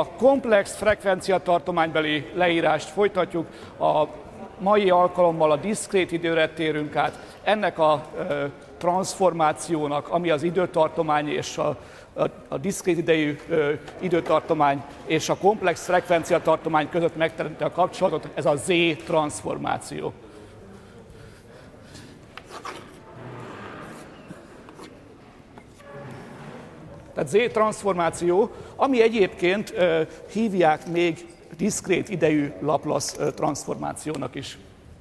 A komplex frekvenciatartománybeli leírást folytatjuk. A mai alkalommal a diszkrét időre térünk át. Ennek a transformációnak, ami az időtartomány és a diszkrét idejű időtartomány és a komplex frekvenciatartomány között megteremti a kapcsolatot, ez a Z-transformáció. Tehát Z-transformáció, ami egyébként hívják még diszkrét idejű Laplace transformációnak is.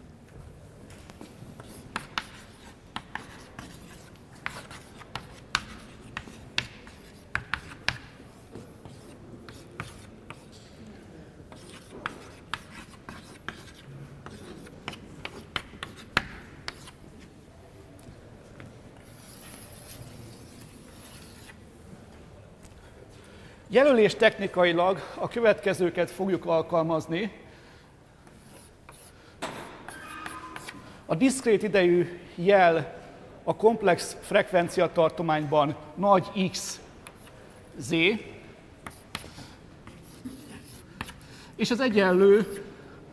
Jelölés technikailag a következőket fogjuk alkalmazni. A diszkrét idejű jel a komplex frekvenciatartományban nagy X, Z, és ez egyenlő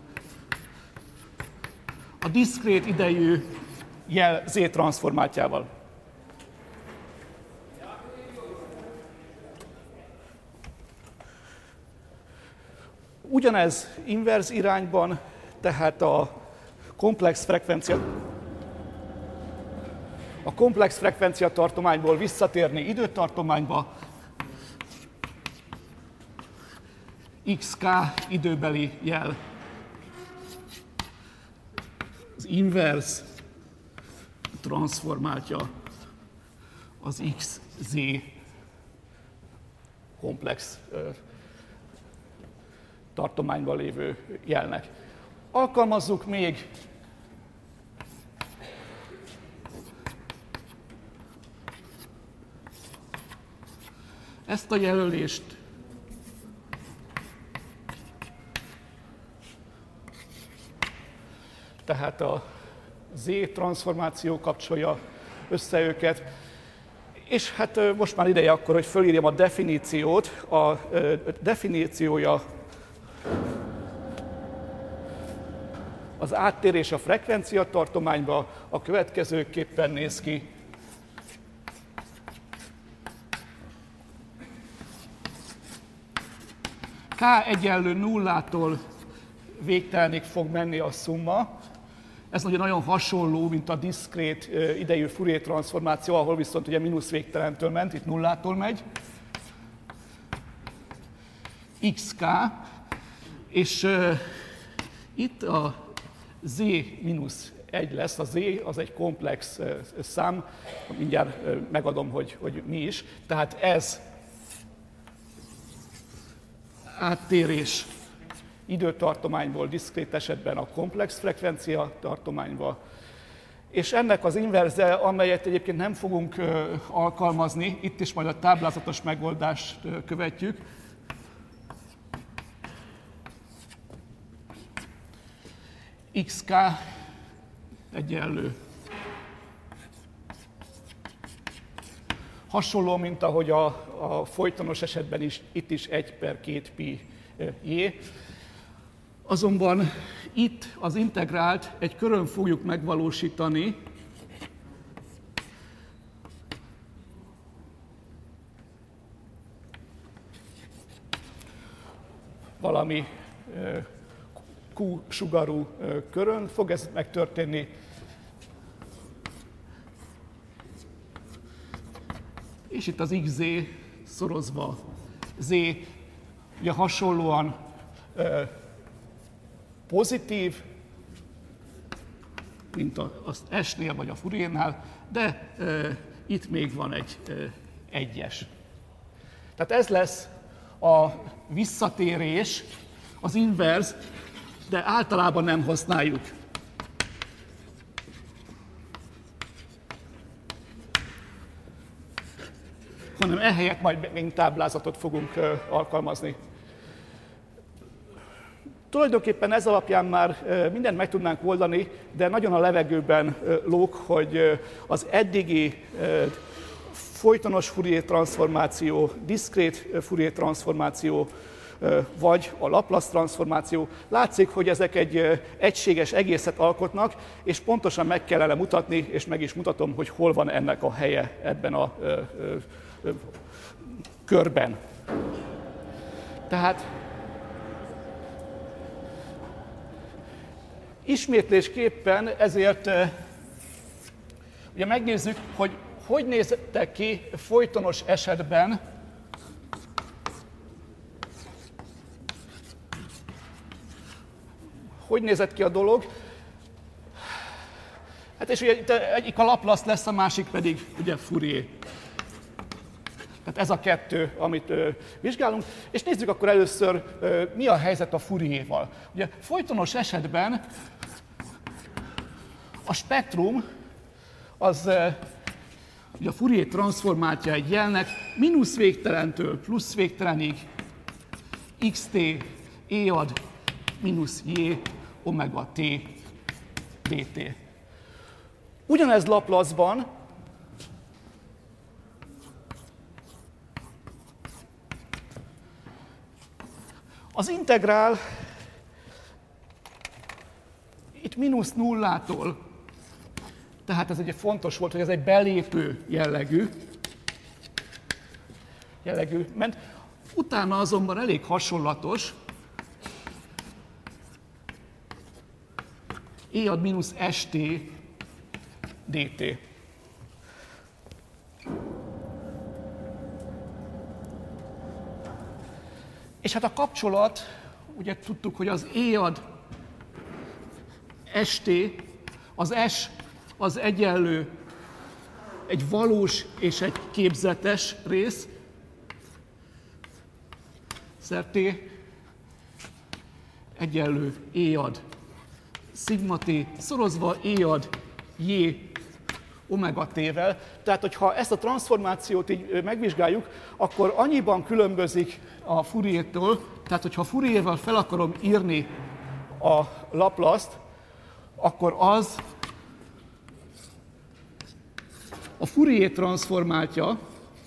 a diszkrét idejű jel Z transformátjával. Ugyanez inverz irányban, tehát a komplex frekvencia tartományból visszatérni időtartományba, xk időbeli jel. Az inverz transformáltja az xz komplex tartományban lévő jelnek. Alkalmazzuk még ezt a jelölést tehát a Z transformáció kapcsolja össze őket, és hát most már ideje akkor, hogy fölírjam a definíciót. A definíciója az áttérés a frekvenciatartományba a következőképpen néz ki. K egyenlő nullától végtelenig fog menni a szumma. Ez ugye nagyon hasonló, mint a diszkrét idejű Fourier transformáció, ahol viszont ugye mínusz végtelentől ment, itt nullától megy. xk, és itt a z mínusz 1 lesz. A z az egy komplex szám, mindjárt megadom, hogy mi is. Tehát ez áttérés időtartományból diszkrét esetben a komplex frekvencia tartományba, és ennek az inverze, amelyet egyébként nem fogunk alkalmazni, itt is majd a táblázatos megoldást követjük. xk egyenlő. Hasonló, mint ahogy a folytonos esetben is, itt is 1/2π j. Azonban itt az integrált egy körön fogjuk megvalósítani, valami Q sugarú körön fog ez megtörténni, és itt az xz szorozva z, ugye hasonlóan pozitív, mint az S-nél vagy a Fouriernál, de itt még van egy egyes. Tehát ez lesz a visszatérés, az inverz, de általában nem használjuk. Hanem ehelyett majd még táblázatot fogunk alkalmazni. Tulajdonképpen ez alapján már mindent meg tudnánk oldani, de nagyon a levegőben lóg, hogy az eddigi folytonos Fourier transformáció, diszkrét Fourier transformáció vagy a Laplace transformáció. Látszik, hogy ezek egy egységes egészet alkotnak, és pontosan meg kellene mutatni, és meg is mutatom, hogy hol van ennek a helye ebben a körben. Tehát ismétlésképpen ezért ugye megnézzük, hogy néztek ki folytonos esetben hogy nézett ki a dolog. Hát és ugye itt egyik a Laplace lesz, a másik pedig ugye Fourier. Tehát ez a kettő, amit vizsgálunk. És nézzük akkor először, mi a helyzet a Fourierval. Ugye folytonos esetben a spektrum az ugye a Fourier transformátja egy jelnek mínusz végtelentől plusz végtelenig xt e ad mínusz j omega t dt. Ugyanez Laplace-ban az integrál itt mínusz nullától, tehát ez ugye fontos volt, hogy ez egy belépő jellegű ment. Utána azonban elég hasonlatos, e ad mínusz st dt. És hát a kapcsolat, ugye tudtuk, hogy az e ad st, az s az egyenlő egy valós és egy képzetes rész, szer t egyenlő e ad szigma t szorozva e ad j omega t-vel. Tehát, hogyha ezt a transformációt így megvizsgáljuk, akkor annyiban különbözik a Fouriertől, tehát, hogyha Fouriervel fel akarom írni a Laplace-t, akkor az a Fourier transformáltja.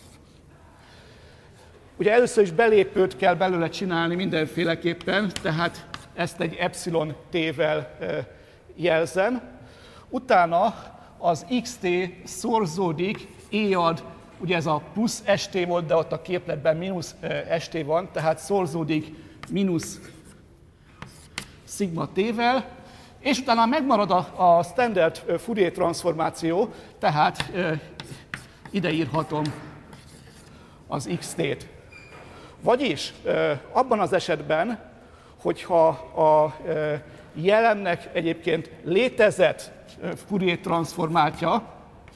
Ugye először is belépőt kell belőle csinálni mindenféleképpen, tehát ezt egy epsilon t-vel jelzem. Utána az xt szorzódik, e ad, ugye ez a plusz st volt, de ott a képletben mínusz st van, tehát szorzódik mínusz szigma t-vel, és utána megmarad a standard Fourier transformáció, tehát ide írhatom az xt-t. Vagyis abban az esetben, hogyha a jelennek egyébként létezett Fourier transformátja,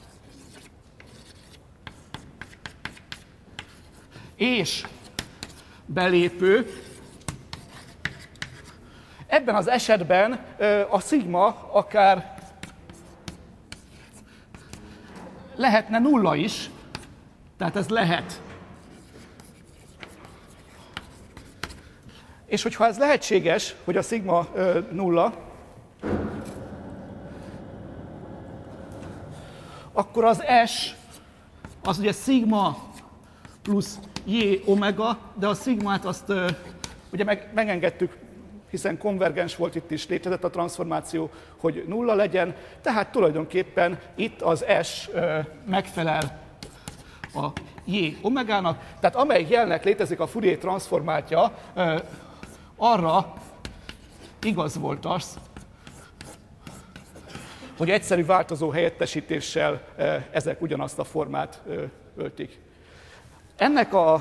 és belépő, ebben az esetben a szigma akár lehetne nulla is, tehát ez lehet. És hogyha ez lehetséges, hogy a szigma nulla, akkor az S az ugye szigma plusz j omega, de a szigmát azt ugye megengedtük, hiszen konvergens volt, itt is létezett a transformáció, hogy nulla legyen, tehát tulajdonképpen itt az S megfelel a j omegának, tehát amely jelnek létezik a Fourier transformátja, arra igaz volt az, hogy egyszerű változó helyettesítéssel ezek ugyanazt a formát öltik. Ennek a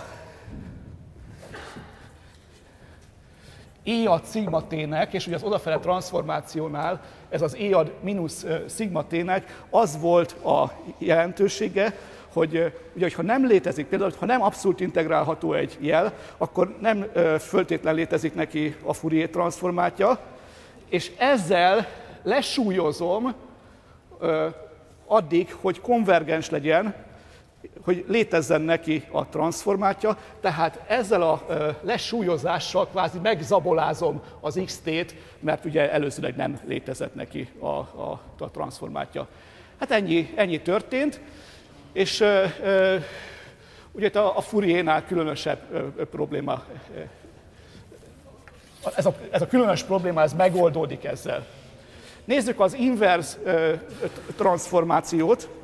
e ad szigma t-nek, és ugye az odafele transformációnál ez az e ad mínusz szigma t-nek az volt a jelentősége, hogy ugye, hogyha nem létezik, például, ha nem abszolút integrálható egy jel, akkor nem föltétlen létezik neki a Fourier transformátja, és ezzel lesúlyozom addig, hogy konvergens legyen, hogy létezzen neki a transformátja, tehát ezzel a lesúlyozással kvázi megzabolázom az xt-t, mert ugye előzőleg nem létezett neki a transformátja. Hát ennyi történt, és ugye a Fouriernál különösebb probléma ez a különös probléma, ez megoldódik ezzel. Nézzük az inverse transformációt.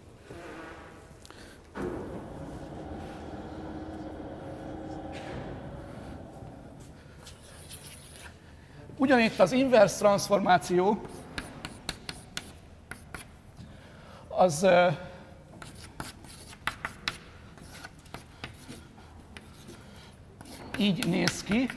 Ugyanitt az inverse transformáció az így néz ki.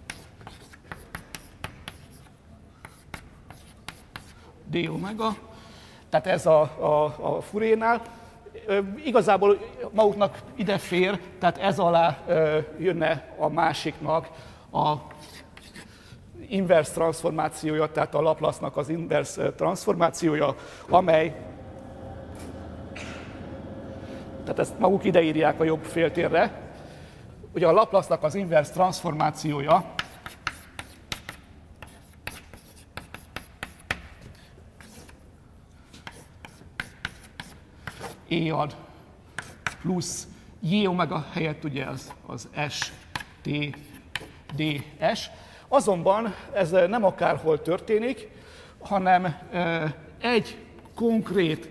D omega, tehát ez a Fouriernál. Igazából maguknak ide fér, tehát ez alá jönne a másiknak a inverse transformációja, tehát a Laplace-nak az inverse transformációja, amely, tehát ezt maguk ide írják a jobb féltérre, ugye a Laplace-nak az inverse transformációja E ad plusz J omega helyett ugye az S, T, D, S. Azonban ez nem akárhol történik, hanem egy konkrét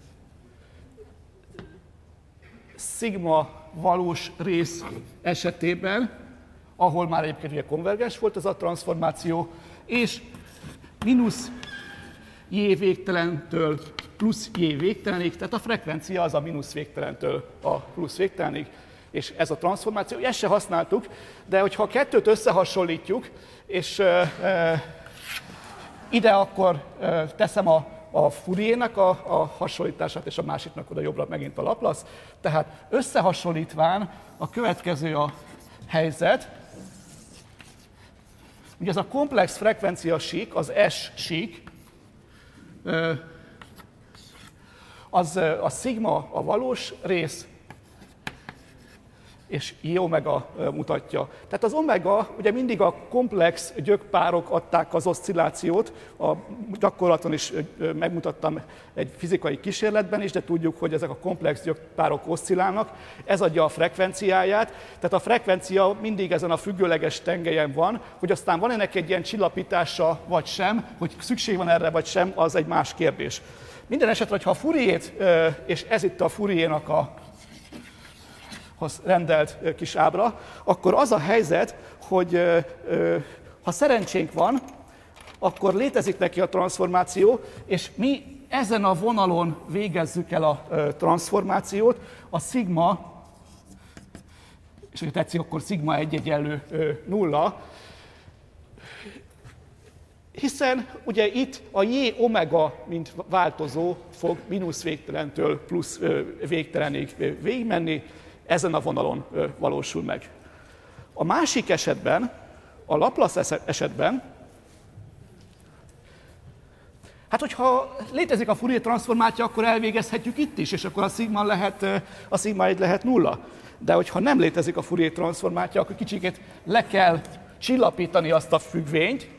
szigma valós rész esetében, ahol már egyébként ugye konvergens volt ez a transformáció, és mínusz J végtelentől plusz J végtelenig, tehát a frekvencia az a mínusz végtelentől a plusz végtelenig, és ez a transformáció, ezt se használtuk, de hogyha a kettőt összehasonlítjuk, és ide akkor teszem a Fouriernek a hasonlítását, és a másiknak oda jobbra megint a Laplace, tehát összehasonlítván a következő a helyzet, ugye ez a komplex frekvencia sík, az S sík, az a szigma a valós rész, és J omega mutatja. Tehát az omega, ugye mindig a komplex gyökpárok adták az oszcillációt, a gyakorlaton is megmutattam egy fizikai kísérletben is, de tudjuk, hogy ezek a komplex gyökpárok oszcillálnak, ez adja a frekvenciáját, tehát a frekvencia mindig ezen a függőleges tengelyen van, hogy aztán van ennek egy ilyen csillapítása vagy sem, hogy szükség van erre vagy sem, az egy más kérdés. Minden esetre, ha a Fouriert, és ez itt a Fouriernak a rendelt kis ábra, akkor az a helyzet, hogy ha szerencsénk van, akkor létezik neki a transformáció, és mi ezen a vonalon végezzük el a transformációt, a szigma, és hogyha tetszik, akkor szigma 1 egyenlő 0, hiszen ugye itt a J omega, mint változó fog mínusz végtelentől plusz végtelenig végigmenni, ezen a vonalon valósul meg. A másik esetben, a Laplace esetben, hát hogyha létezik a Fourier transformáció, akkor elvégezhetjük itt is, és akkor a szigma 1 lehet 0. De hogyha nem létezik a Fourier transformáció, akkor kicsikét le kell csillapítani azt a függvényt,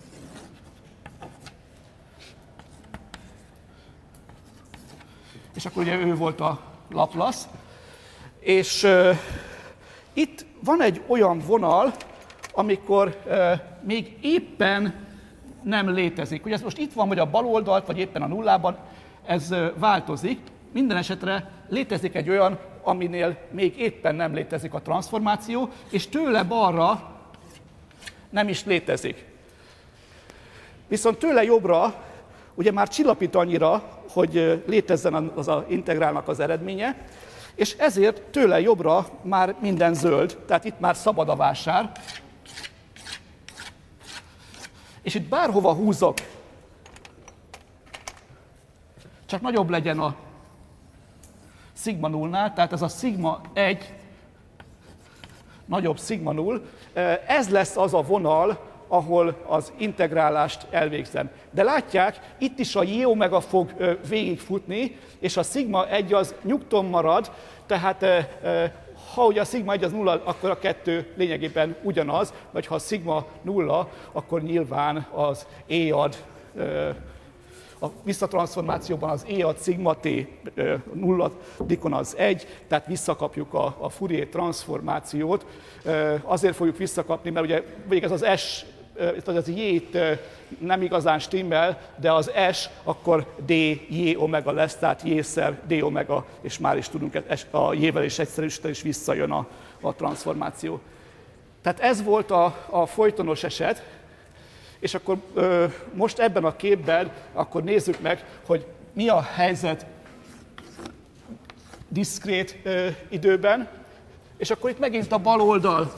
és akkor ugye ő volt a Laplace, és itt van egy olyan vonal, amikor még éppen nem létezik. Ugye ez most itt van, vagy a bal oldalt, vagy éppen a nullában, ez változik. Minden esetre létezik egy olyan, aminél még éppen nem létezik a transformáció, és tőle balra nem is létezik. Viszont tőle jobbra ugye már csillapít annyira, hogy létezzen az az integrálnak az eredménye, és ezért tőle jobbra már minden zöld, tehát itt már szabad a vásár. És itt bárhova húzok, csak nagyobb legyen a szigma nullnál, tehát ez a szigma 1 nagyobb szigma null, ez lesz az a vonal, ahol az integrálást elvégzem. De látják, itt is a J omega fog végigfutni, és a szigma 1 az nyugton marad, tehát ha ugye a szigma 1 az 0, akkor a kettő lényegében ugyanaz, vagy ha a szigma 0, akkor nyilván az E ad a visszatranszformációban az E ad szigma t nulladikon az 1, tehát visszakapjuk a Fourier transformációt. Azért fogjuk visszakapni, mert ugye végig ez az S, az J-t nem igazán stimmel, de az S akkor dJ omega lesz, tehát J-szer d omega, és már is tudunk a J-vel is egyszerűsíteni, és visszajön a transformáció. Tehát ez volt a folytonos eset, és akkor most ebben a képben akkor nézzük meg, hogy mi a helyzet diszkrét időben, és akkor itt megint a bal oldal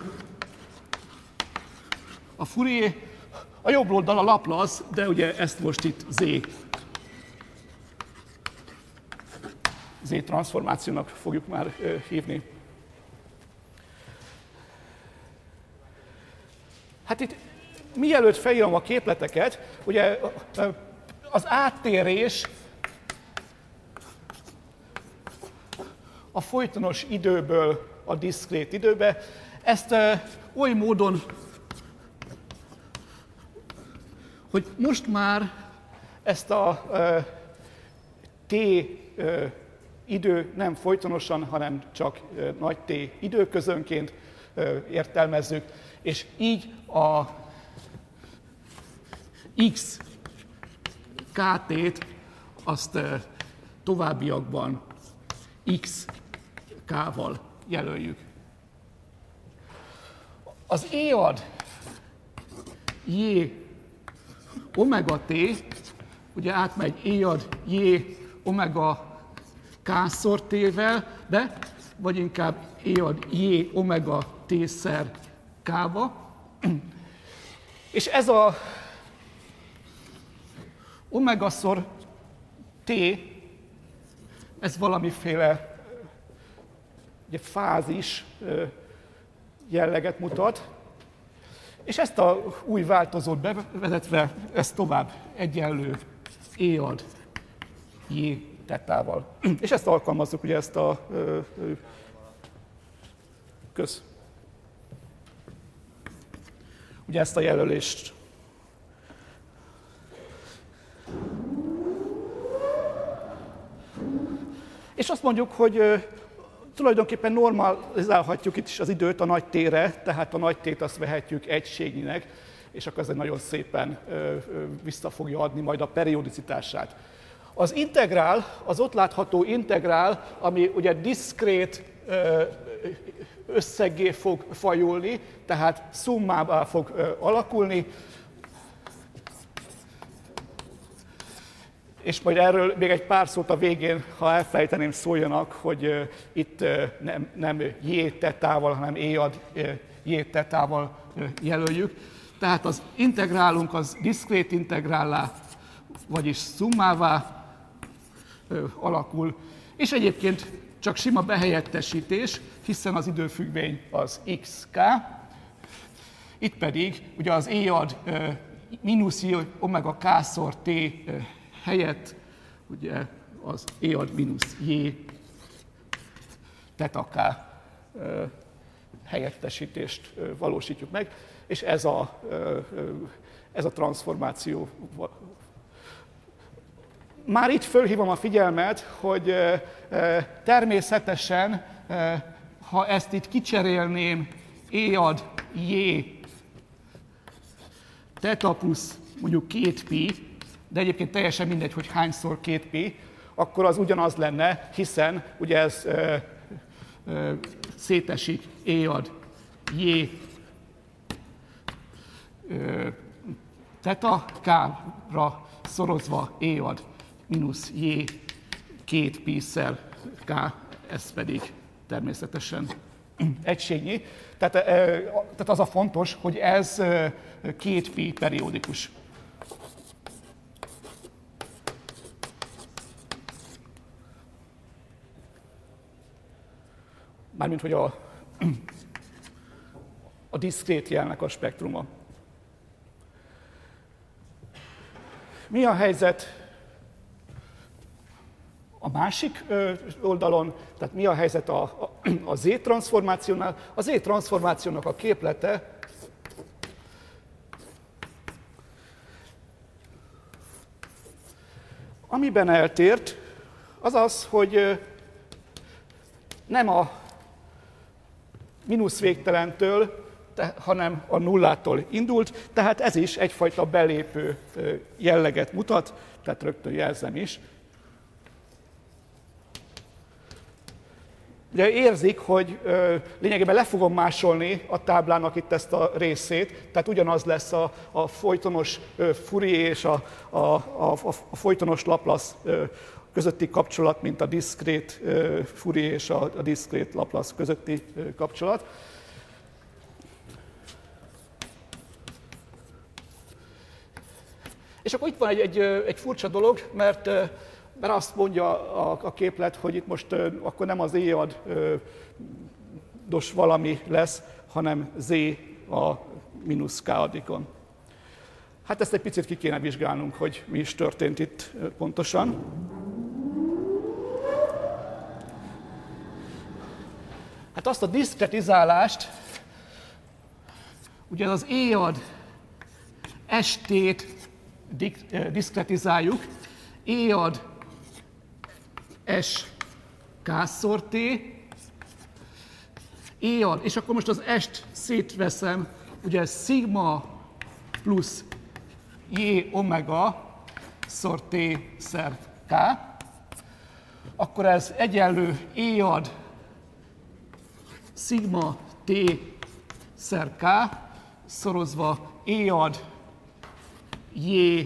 a Fourier, a jobb oldal a Laplace, de ugye ezt most itt Z transformációnak fogjuk már hívni. Hát itt mielőtt felírom a képleteket, ugye az áttérés a folytonos időből a diszkrét időbe, ezt oly módon, hogy most már ezt a t idő nem folytonosan, hanem csak nagy t időközönként értelmezzük, és így a x kt-t azt továbbiakban x k-val jelöljük. Az E ad j omega t, ugye átmegy E ad j omega k-szor t-vel, de vagy inkább E ad j omega t-szer k-ba, és ez a omega-szor t, ez valamiféle ugye, fázis jelleget mutat, és ezt a új változót bevezetve, ez tovább egyenlő E ad j tetával. És ezt alkalmazzuk, ugye ezt a ugye ezt a jelölést. És azt mondjuk, hogy tulajdonképpen normalizálhatjuk itt is az időt a nagy t-re, tehát a nagy t-t azt vehetjük egységnyinek, és akkor ez nagyon szépen vissza fogja adni majd a periodicitását. Az integrál, az ott látható integrál, ami ugye diszkrét összeggé fog fajulni, tehát szummává fog alakulni, és majd erről még egy pár szót a végén, ha elfelejteném, szóljanak, hogy itt nem j tetával, hanem E ad j tetával jelöljük. Tehát az integrálunk az diszkrét integrállá, vagyis szummává alakul, és egyébként csak sima behelyettesítés, hiszen az időfüggvény az xk, itt pedig ugye az E ad mínusz j omega k-szor t helyett ugye az E ad mínusz j teta k helyettesítést valósítjuk meg, és ez a transformáció. Már itt fölhívom a figyelmet, hogy természetesen, ha ezt itt kicserélném E ad j teta plusz mondjuk 2pi, de egyébként teljesen mindegy, hogy hányszor 2pi, akkor az ugyanaz lenne, hiszen ugye ez szétesik E ad j teta k-ra szorozva E ad mínusz j 2pi-szer k, ez pedig természetesen egységnyi. Tehát az a fontos, hogy ez 2pi periódikus. Mármint, hogy a diszkrét jelnek a spektruma. Mi a helyzet a másik oldalon, tehát mi a helyzet a Z-transformációnál? A Z-transformációnak a képlete Amiben eltért, az az, hogy nem a mínusz végtelentől, hanem a nullától indult, tehát ez is egyfajta belépő jelleget mutat, tehát rögtön jelzem is. Ugye érzik, hogy lényegében le fogom másolni a táblának itt ezt a részét, tehát ugyanaz lesz a folytonos Fourier és a folytonos Laplace közötti kapcsolat, mint a diszkrét Fourier és a diszkrét Laplace közötti kapcsolat. És akkor itt van egy furcsa dolog, mert azt mondja a képlet, hogy itt most akkor nem az E-ad-dos valami lesz, hanem Z a mínusz K-adikon. Hát ezt egy picit ki kéne vizsgálnunk, hogy mi is történt itt pontosan. Hát azt a diszkretizálást, ugye az E-ad ST-t diszkretizáljuk, E-ad S K-szor T, E-ad, és akkor most az S-t szétveszem, ugye szigma plusz J omega szor T szer K, akkor ez egyenlő E-ad szigma T szer K szorozva E-ad J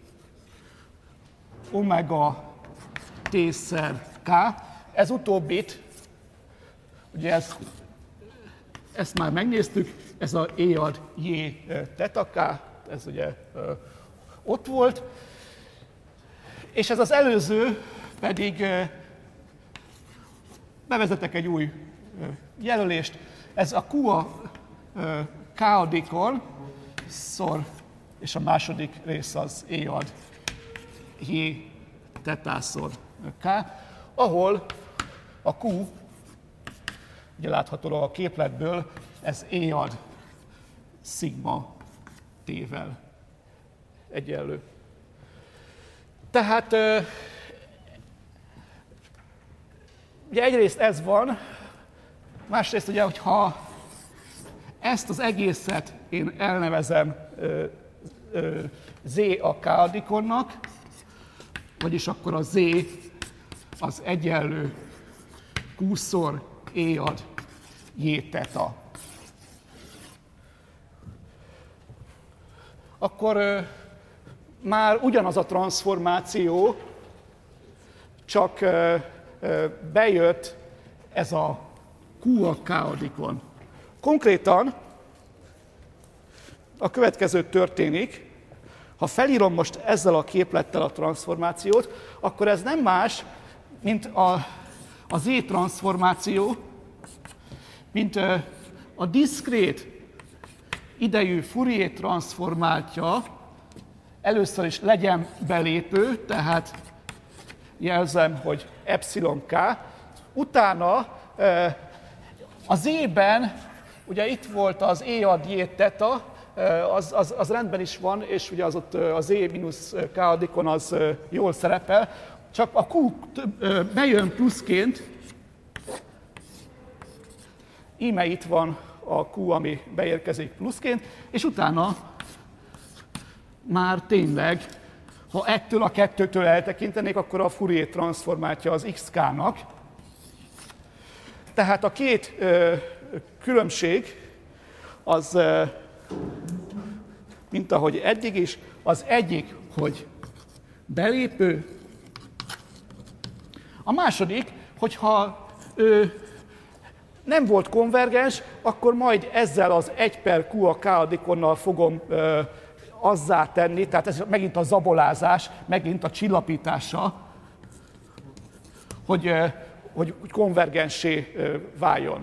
omega T szer K. Ez utóbbit, ugye ezt már megnéztük, ez a E-ad J teta K, ez ugye ott volt, és ez az előző pedig bevezetek egy új jelölést, ez a Q a K-adikon szor, és a második rész az E-ad J tetászor K, ahol a Q, ugye láthatóan a képletből, ez E-ad szigma T-vel egyenlő. Tehát ugye egyrészt ez van, másrészt ugye, hogyha ezt az egészet én elnevezem Z a K-adikonnak, vagyis akkor a Z az egyenlő Q-szor E-ad J teta. Akkor már ugyanaz a transformáció, csak bejött ez a Q a K-adikon. Konkrétan a következő történik, ha felírom most ezzel a képlettel a transformációt, akkor ez nem más, mint az Z-transformáció, mint a diszkrét idejű Fourier transformáltja, először is legyen belépő, tehát jelzem, hogy epsilon k, utána a Z-ben, ugye itt volt az E-ad J teta, az rendben is van, és ugye az ott az E mínusz K-adikon az jól szerepel, csak a Q bejön pluszként, íme itt van a Q, ami beérkezik pluszként, és utána már tényleg, ha ettől a kettőtől eltekintenék, akkor a Fourier transformátja az xk-nak. Tehát a két különbség az, mint ahogy eddig is, az egyik, hogy belépő, a második, hogyha nem volt konvergens, akkor majd ezzel az 1 per Q a K-adikonnal fogom azzá tenni, tehát ez megint a zabolázás, megint a csillapítása, hogy konvergenssé váljon.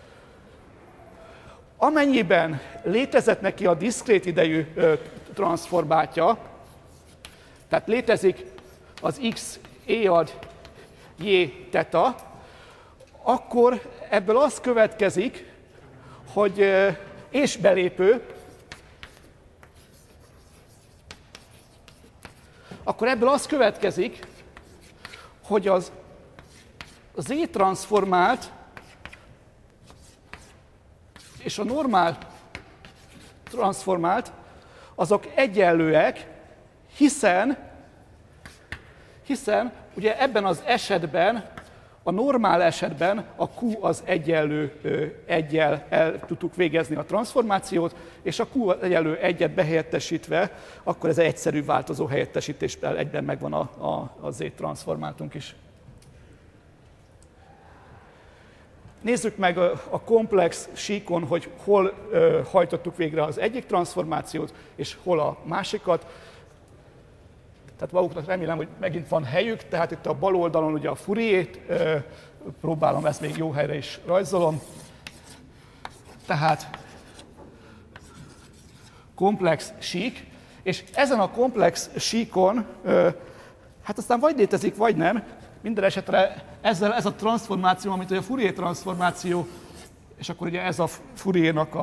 Amennyiben létezett neki a diszkrét idejű transzformátja, tehát létezik az x E-ad J teta, akkor ebből az következik, hogy és belépő, akkor ebből az következik, hogy az Z-transformált és a normál transformált, azok egyenlőek, hiszen ugye ebben az esetben, a normál esetben a Q az egyenlő 1-jel el tudtuk végezni a transformációt, és a Q egyenlő 1-et behelyettesítve, akkor ez egy egyszerű változó helyettesítésben egyben megvan a Z transformátunk is. Nézzük meg a komplex síkon, hogy hol hajtottuk végre az egyik transformációt, és hol a másikat. Tehát maguknak remélem, hogy megint van helyük, tehát itt a bal oldalon ugye a Fourier-t, próbálom, ezt még jó helyre is rajzolom. Tehát komplex sík, és ezen a komplex síkon, hát aztán vagy létezik, vagy nem, minden esetre ez a transformáció, amit a Fourier transformáció, és akkor ugye ez a Fourier-nak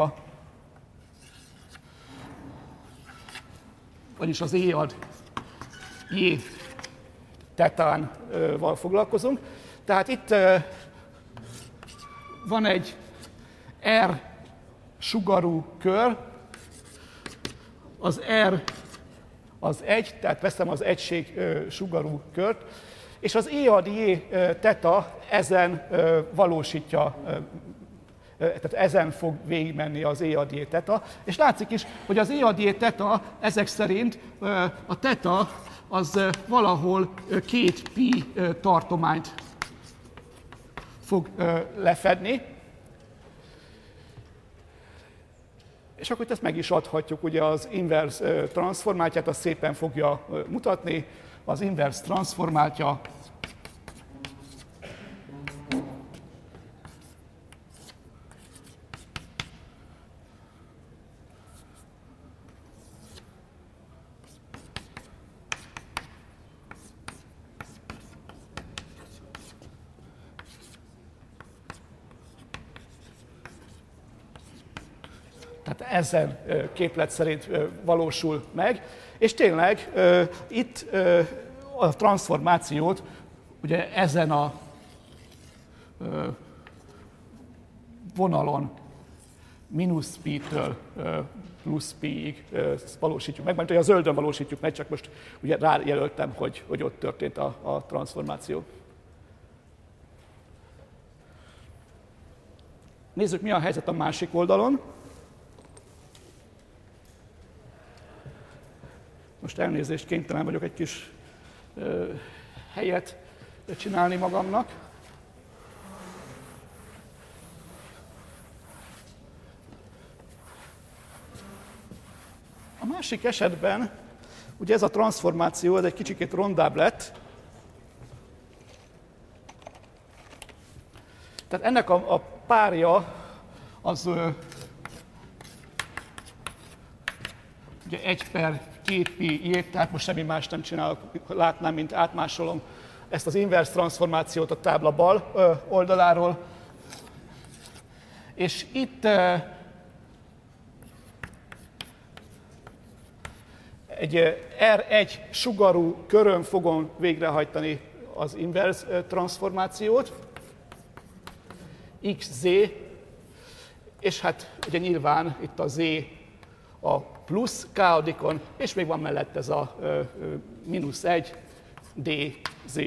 vagyis az E ad J tetánval foglalkozunk. Tehát itt van egy R sugarú kör, az R az 1, tehát veszem az egység sugarú kört, és az E ad J teta ezen valósítja, tehát ezen fog végigmenni az E ad J teta, és látszik is, hogy az E ad J teta ezek szerint a teta az valahol 2 pi tartományt fog lefedni, és akkor ezt meg is adhatjuk, ugye az inverse transformáltját, azt szépen fogja mutatni, az inverse transformáltja tehát ezen képlet szerint valósul meg, és tényleg itt a transformációt ugye ezen a vonalon mínusz pi-től plusz pi-ig valósítjuk meg, mert ugye a zöldön valósítjuk meg, csak most ugye rájelöltem, hogy ott történt a transformáció. Nézzük, mi a helyzet a másik oldalon. Most elnézést, kénytelen vagyok egy kis helyet csinálni magamnak. A másik esetben, ugye ez a transformáció, ez egy kicsikét rondább lett. Tehát ennek a párja az ugye 1/2 pi j, tehát most semmi más nem csinálok, látnám, mint átmásolom ezt az inverse transformációt a tábla bal oldaláról. És itt egy R1 sugarú körön fogom végrehajtani az inverse transformációt, xz, és hát ugye nyilván itt a z a plusz k-adikon, és még van mellett ez a mínusz 1 dz.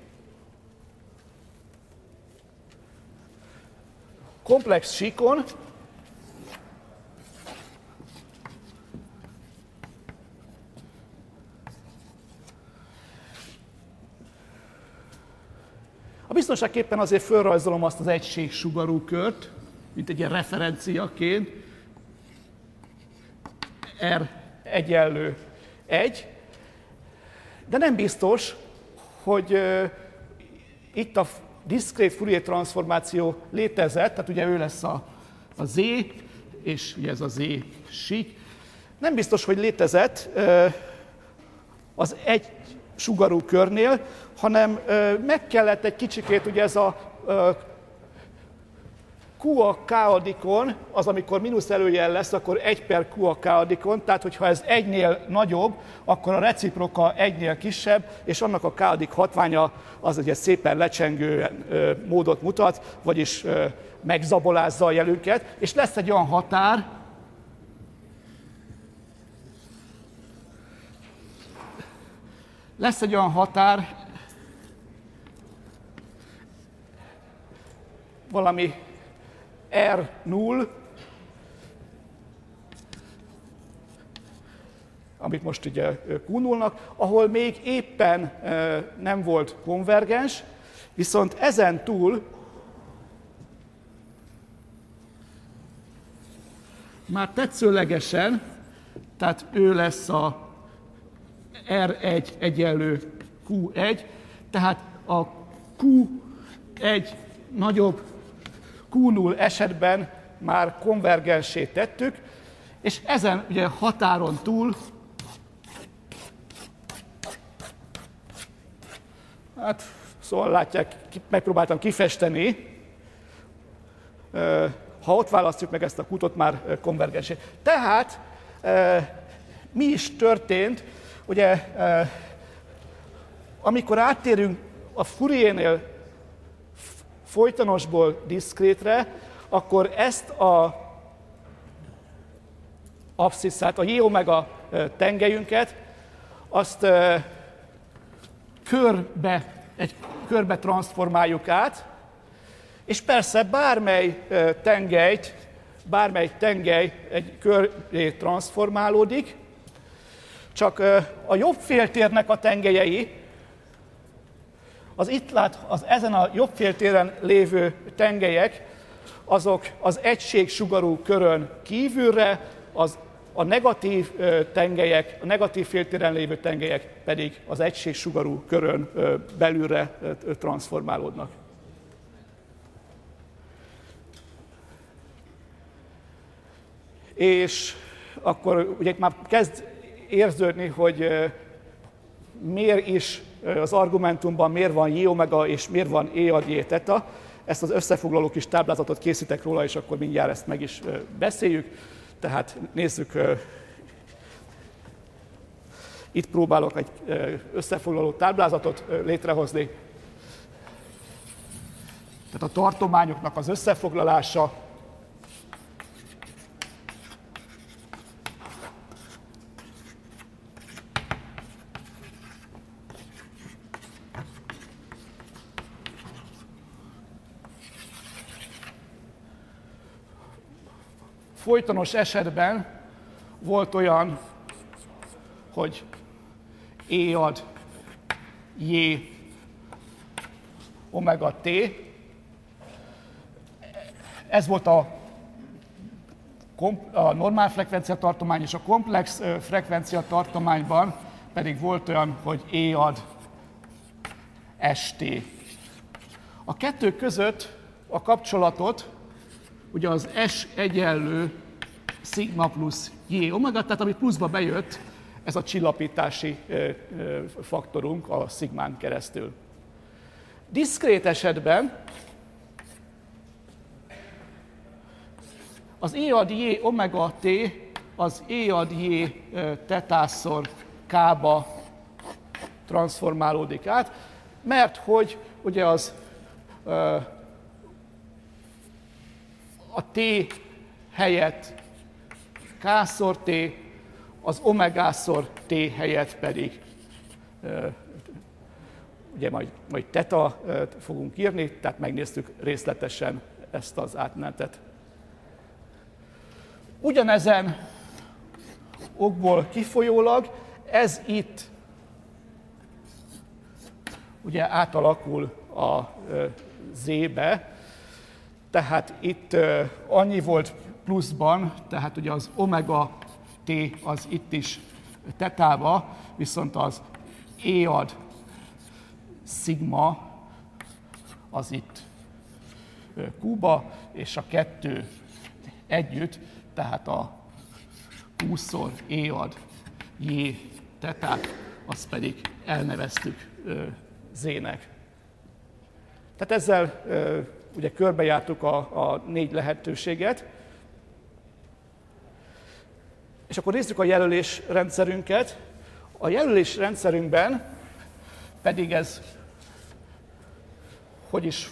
Komplex síkon a biztonságképpen azért fölrajzolom azt az egységsugarú kört, mint egy ilyen referenciaként. R egyenlő 1, de nem biztos, hogy itt a diszkrét Fourier transformáció létezett, tehát ugye ő lesz a Z, és ugye ez a Z sík. Nem biztos, hogy létezett az egy sugarú körnél, hanem meg kellett egy kicsikét ugye ez a Q a k-adikon, az amikor mínusz előjel lesz, akkor 1 per Q a k-adikon, tehát hogyha ez 1-nél nagyobb, akkor a reciproka 1-nél kisebb, és annak a k-adik hatványa az ugye szépen lecsengő módot mutat, vagyis megzabolázza a jelünket, és lesz egy olyan határ, valami R0, amit most ugye Q0-nak, ahol még éppen nem volt konvergens, viszont ezen túl már tetszőlegesen, tehát ő lesz a R1 egyenlő Q1, tehát a Q1 nagyobb Q0 esetben már konvergensé tettük, és ezen ugye határon túl, hát szóval látják, megpróbáltam kifesteni, ha ott választjuk meg ezt a kutot, már konvergensé. Tehát mi is történt, ugye amikor áttérünk a Fouriernél folytonosból diszkrétre, akkor ezt a abszisszát, a j-omega tengelyünket, azt körbe transformáljuk át, és persze bármely tengely egy köré transformálódik, csak a jobb féltérnek a tengelyei, az ezen a jobb féltéren lévő tengelyek, azok az egységsugarú körön kívülre, a negatív tengelyek, a negatív féltéren lévő tengelyek pedig az egységsugarú körön belülre transformálódnak. És akkor ugye már kezd érződni, hogy miért is az argumentumban miért van j-omega és miért van e ad j theta. Ezt az összefoglaló kis táblázatot készítek róla, és akkor mindjárt ezt meg is beszéljük. Tehát nézzük, itt próbálok egy összefoglaló táblázatot létrehozni. Tehát a tartományoknak az összefoglalása. Folytonos esetben volt olyan, hogy E ad J omega T. Ez volt a normál frekvenciatartomány, és a komplex frekvenciatartományban pedig volt olyan, hogy E ad ST. A kettő között a kapcsolatot ugye az S egyenlő szigma plusz J omega, tehát ami pluszba bejött, ez a csillapítási faktorunk a szigmán keresztül. Diszkrét esetben az E ad J omega T az E ad J tetaszor K-ba transformálódik át, mert hogy ugye az a T helyett K-szor T, az omegaszor T helyett pedig ugye majd teta fogunk írni, tehát megnéztük részletesen ezt az átmenetet. Ugyanezen okból kifolyólag ez itt ugye átalakul a Z-be, tehát itt annyi volt pluszban, tehát ugye az omega T az itt is tetába, viszont az E ad szigma az itt Q-ba, és a kettő együtt, tehát a Q-szor E ad J tetát, azt pedig elneveztük Z-nek. Tehát ezzel ugye körbejártuk a 4 lehetőséget. És akkor nézzük a jelölés rendszerünket. A jelölés rendszerünkben pedig ez, hogy is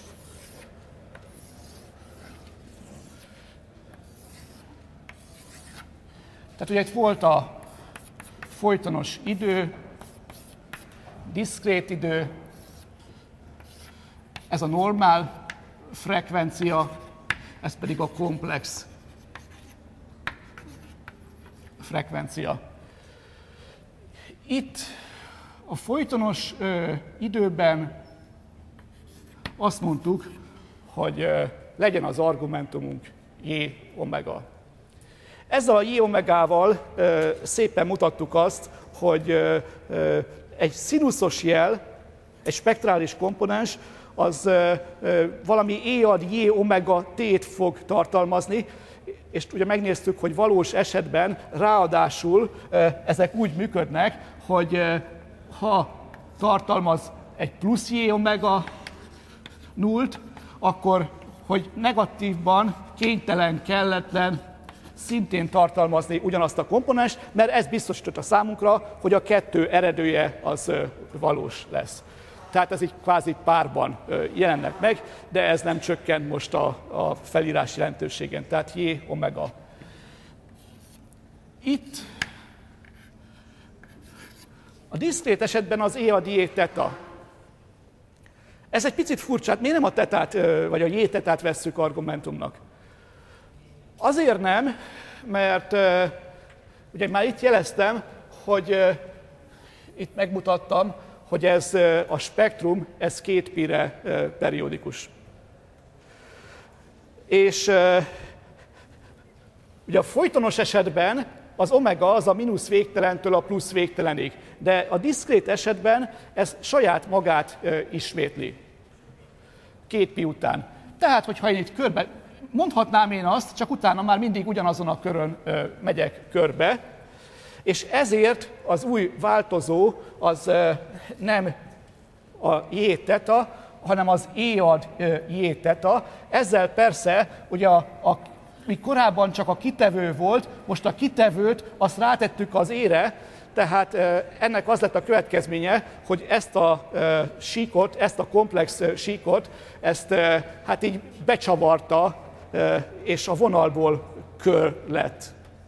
tehát ugye itt volt a folytonos idő, diszkrét idő, ez a normál frekvencia, ez pedig a komplex frekvencia. Itt a folytonos időben azt mondtuk, hogy legyen az argumentumunk J omega. Ezzel a J omegával szépen mutattuk azt, hogy egy színuszos jel, egy spektrális komponens, az valami E ad J omega t-t fog tartalmazni, és ugye megnéztük, hogy valós esetben ráadásul ezek úgy működnek, hogy ha tartalmaz egy plusz J omega nullt, akkor hogy negatívban kénytelen, kelletlen szintén tartalmazni ugyanazt a komponenst, mert ez biztosította számunkra, hogy a 2 eredője az valós lesz. Tehát ez így kvázi párban jelennek meg, de ez nem csökkent most a felírás jelentőségen, tehát J omega. Itt a diszkrét esetben az E ad J teta. Ez egy picit furcsa, miért nem a tetát, vagy a J tetát vesszük argumentumnak? Azért nem, mert ugye már itt jeleztem, hogy itt megmutattam, hogy ez a spektrum, ez 2 pi-re periódikus. És ugye a folytonos esetben az omega az a mínusz végtelentől a plusz végtelenig, de a diszkrét esetben ez saját magát ismétli 2 pi után. Tehát, hogyha én itt körbe, mondhatnám én azt, csak utána már mindig ugyanazon a körön megyek körbe, és ezért az új változó az nem a J teta, hanem az E ad J teta. Ezzel persze, ugye míg korábban csak a kitevő volt, most a kitevőt azt rátettük az E-re, tehát ennek az lett a következménye, hogy ezt a síkot, ezt a komplex síkot, ezt hát így becsavarta, és a vonalból kör lett.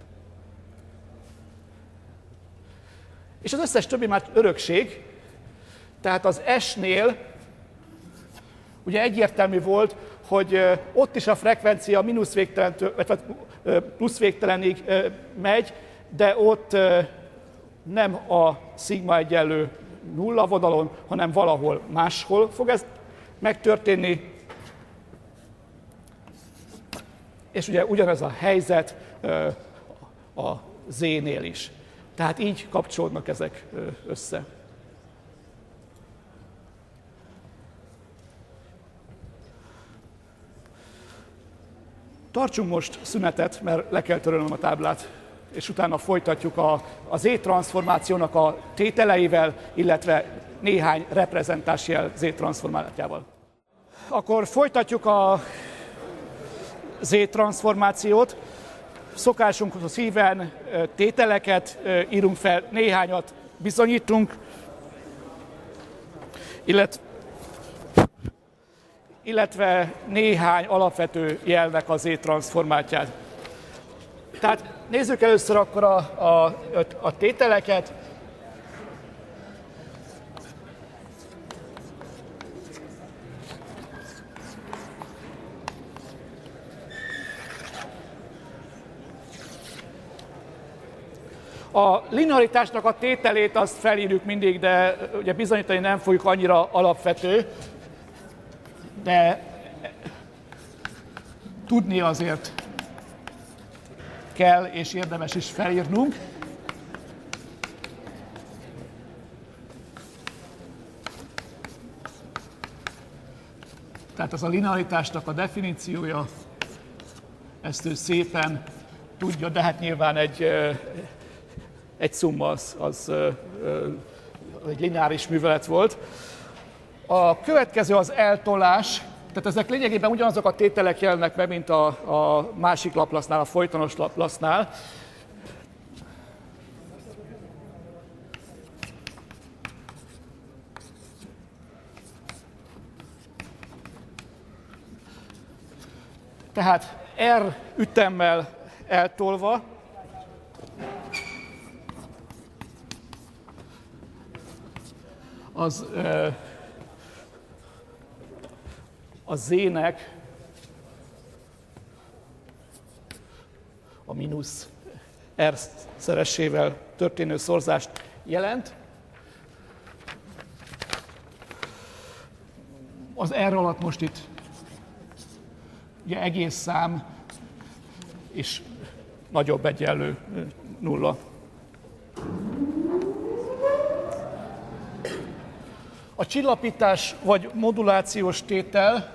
És az összes többi már örökség, tehát az S-nél ugye egyértelmű volt, hogy ott is a frekvencia mínusz végtelentől, vagy plusz végtelenig megy, de ott nem a szigma egyenlő nulla vonalon, hanem valahol máshol fog ez megtörténni. És ugye ugyanez a helyzet a Z-nél is. Tehát így kapcsolódnak ezek össze. Tartsunk most szünetet, mert le kell törölnöm a táblát, és utána folytatjuk a Z-transzformációnak a tételeivel, illetve néhány reprezentánsjel Z-transzformációval. Akkor folytatjuk a Z-transzformációt. Szokásunkhoz híven tételeket írunk fel, néhányat bizonyítunk, illetve néhány alapvető jelnek a Z-transzformációját. Tehát nézzük először akkor a tételeket. A linearitásnak a tételét azt felírjuk mindig, de ugye bizonyítani nem fogjuk, annyira alapvető, de tudni azért kell, és érdemes is felírnunk. Tehát az a linearitásnak a definíciója, ezt ő szépen tudja, de hát nyilván egy szumma az egy lineáris művelet volt. A következő az eltolás, Tehát ezek lényegében ugyanazok a tételek jelennek meg, mint a másik Laplace-nál, a folytonos Laplace-nál. Tehát R ütemmel eltolva az a Z-nek a mínusz R szeresével történő szorzást jelent. Az R alatt most itt ugye egész szám és nagyobb egyenlő nulla. A csillapítás vagy modulációs tétel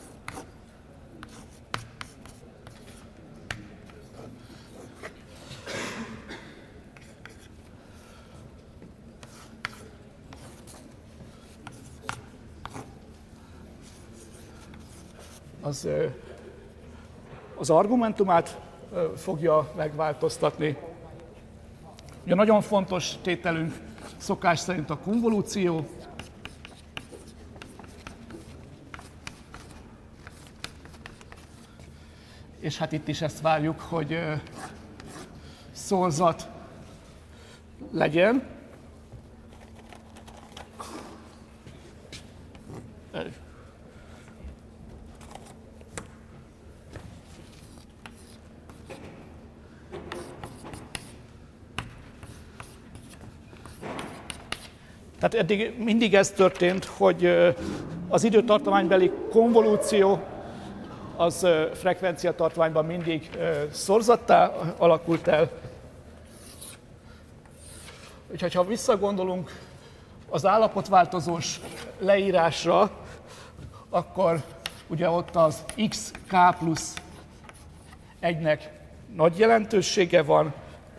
az argumentumát fogja megváltoztatni. Ugye nagyon fontos tételünk szokás szerint a konvolúció. És hát itt is ezt várjuk, hogy szorzat legyen. Tehát eddig mindig ez történt, hogy az időtartománybeli konvolúció az frekvenciatartományban mindig szorzattá alakult el. Úgyhogy ha visszagondolunk az állapotváltozós leírásra, akkor ugye ott az xk plusz 1-nek nagy jelentősége van,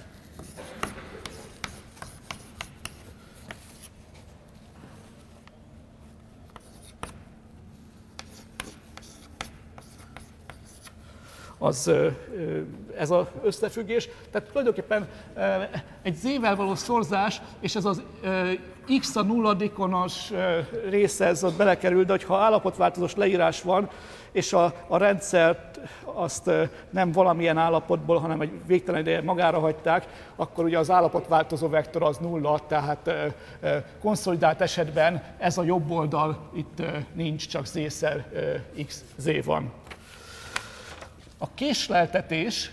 ez az összefüggés. Tehát tulajdonképpen egy z-vel való szorzás, és ez az x a nulladikonos része, ez ott belekerül, de hogyha állapotváltozós leírás van, és a rendszert azt nem valamilyen állapotból, hanem egy végtelen ideje magára hagyták, akkor ugye az állapotváltozó vektor az nulla, tehát konszolidált esetben ez a jobb oldal itt nincs, csak z-szer xz van. A késleltetés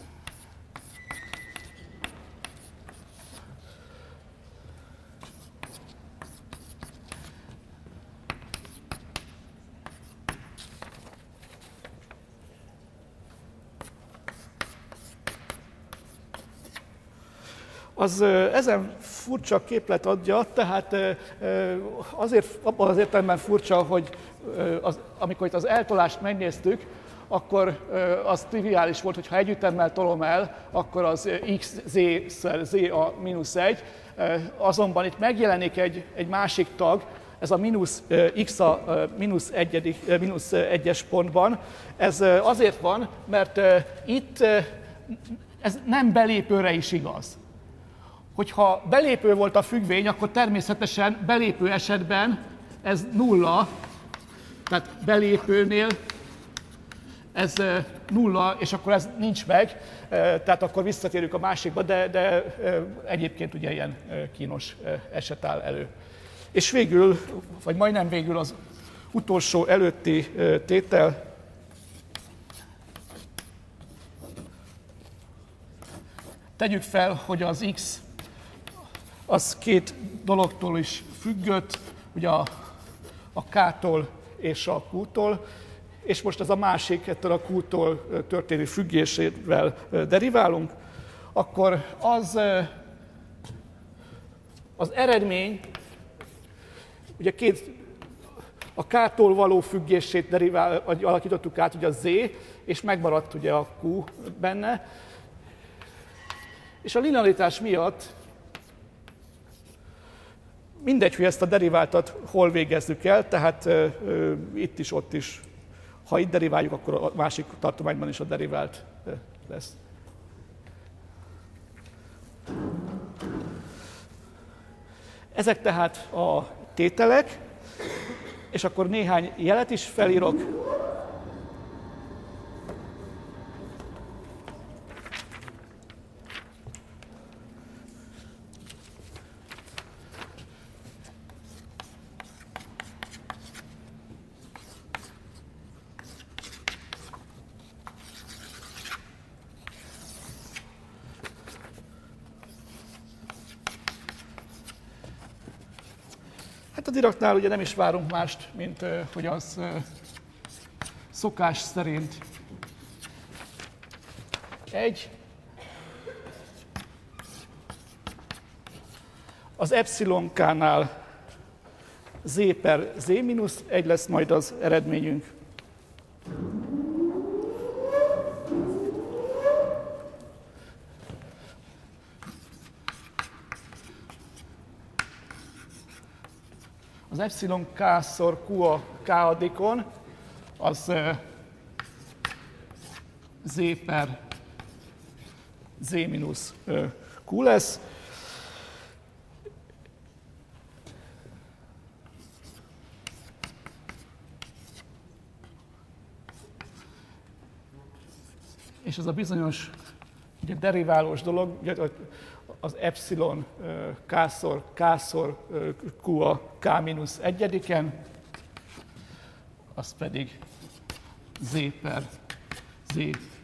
az ezen furcsa képlet adja, tehát azért, abban az értelemben furcsa, hogy amikor itt az eltolást megnéztük, akkor az triviális volt, hogy ha egy ütemmel tolom el, akkor az xz-szer z a mínusz 1, azonban itt megjelenik egy másik tag, ez a mínusz x a mínusz 1-es pontban. Ez azért van, mert itt ez nem belépőre is igaz. Hogyha belépő volt a függvény, akkor természetesen belépő esetben ez nulla, tehát belépőnél ez nulla, és akkor ez nincs meg, tehát akkor visszatérünk a másikba, de egyébként ugye ilyen kínos eset áll elő. És végül, vagy majdnem végül az utolsó előtti tétel, tegyük fel, hogy az x az két dologtól is függött, ugye a k-tól és a q-tól, és most ez a másik, ettől a q-tól történő függésével deriválunk, akkor az eredmény, ugye a k-tól való függését alakítottuk át, ugye a z, és megmaradt ugye a q benne, és a linearitás miatt mindegy, hogy ezt a deriváltat hol végezzük el, tehát itt is, ott is Ha itt deriváljuk, akkor a másik tartományban is a derivált lesz. Ezek tehát a tételek, és akkor néhány jelet is felírok. Hát a Diractnál ugye nem is várunk mást, mint hogy az szokás szerint az epsilonknál z per z mínusz 1 lesz majd az eredményünk. Az epsilon k-szor q a k-adikon, az z per z mínusz q lesz. És ez a bizonyos ugye, deriválós dolog, ugye, az epsilon k-szor q a k mínusz 1-en, az pedig z per z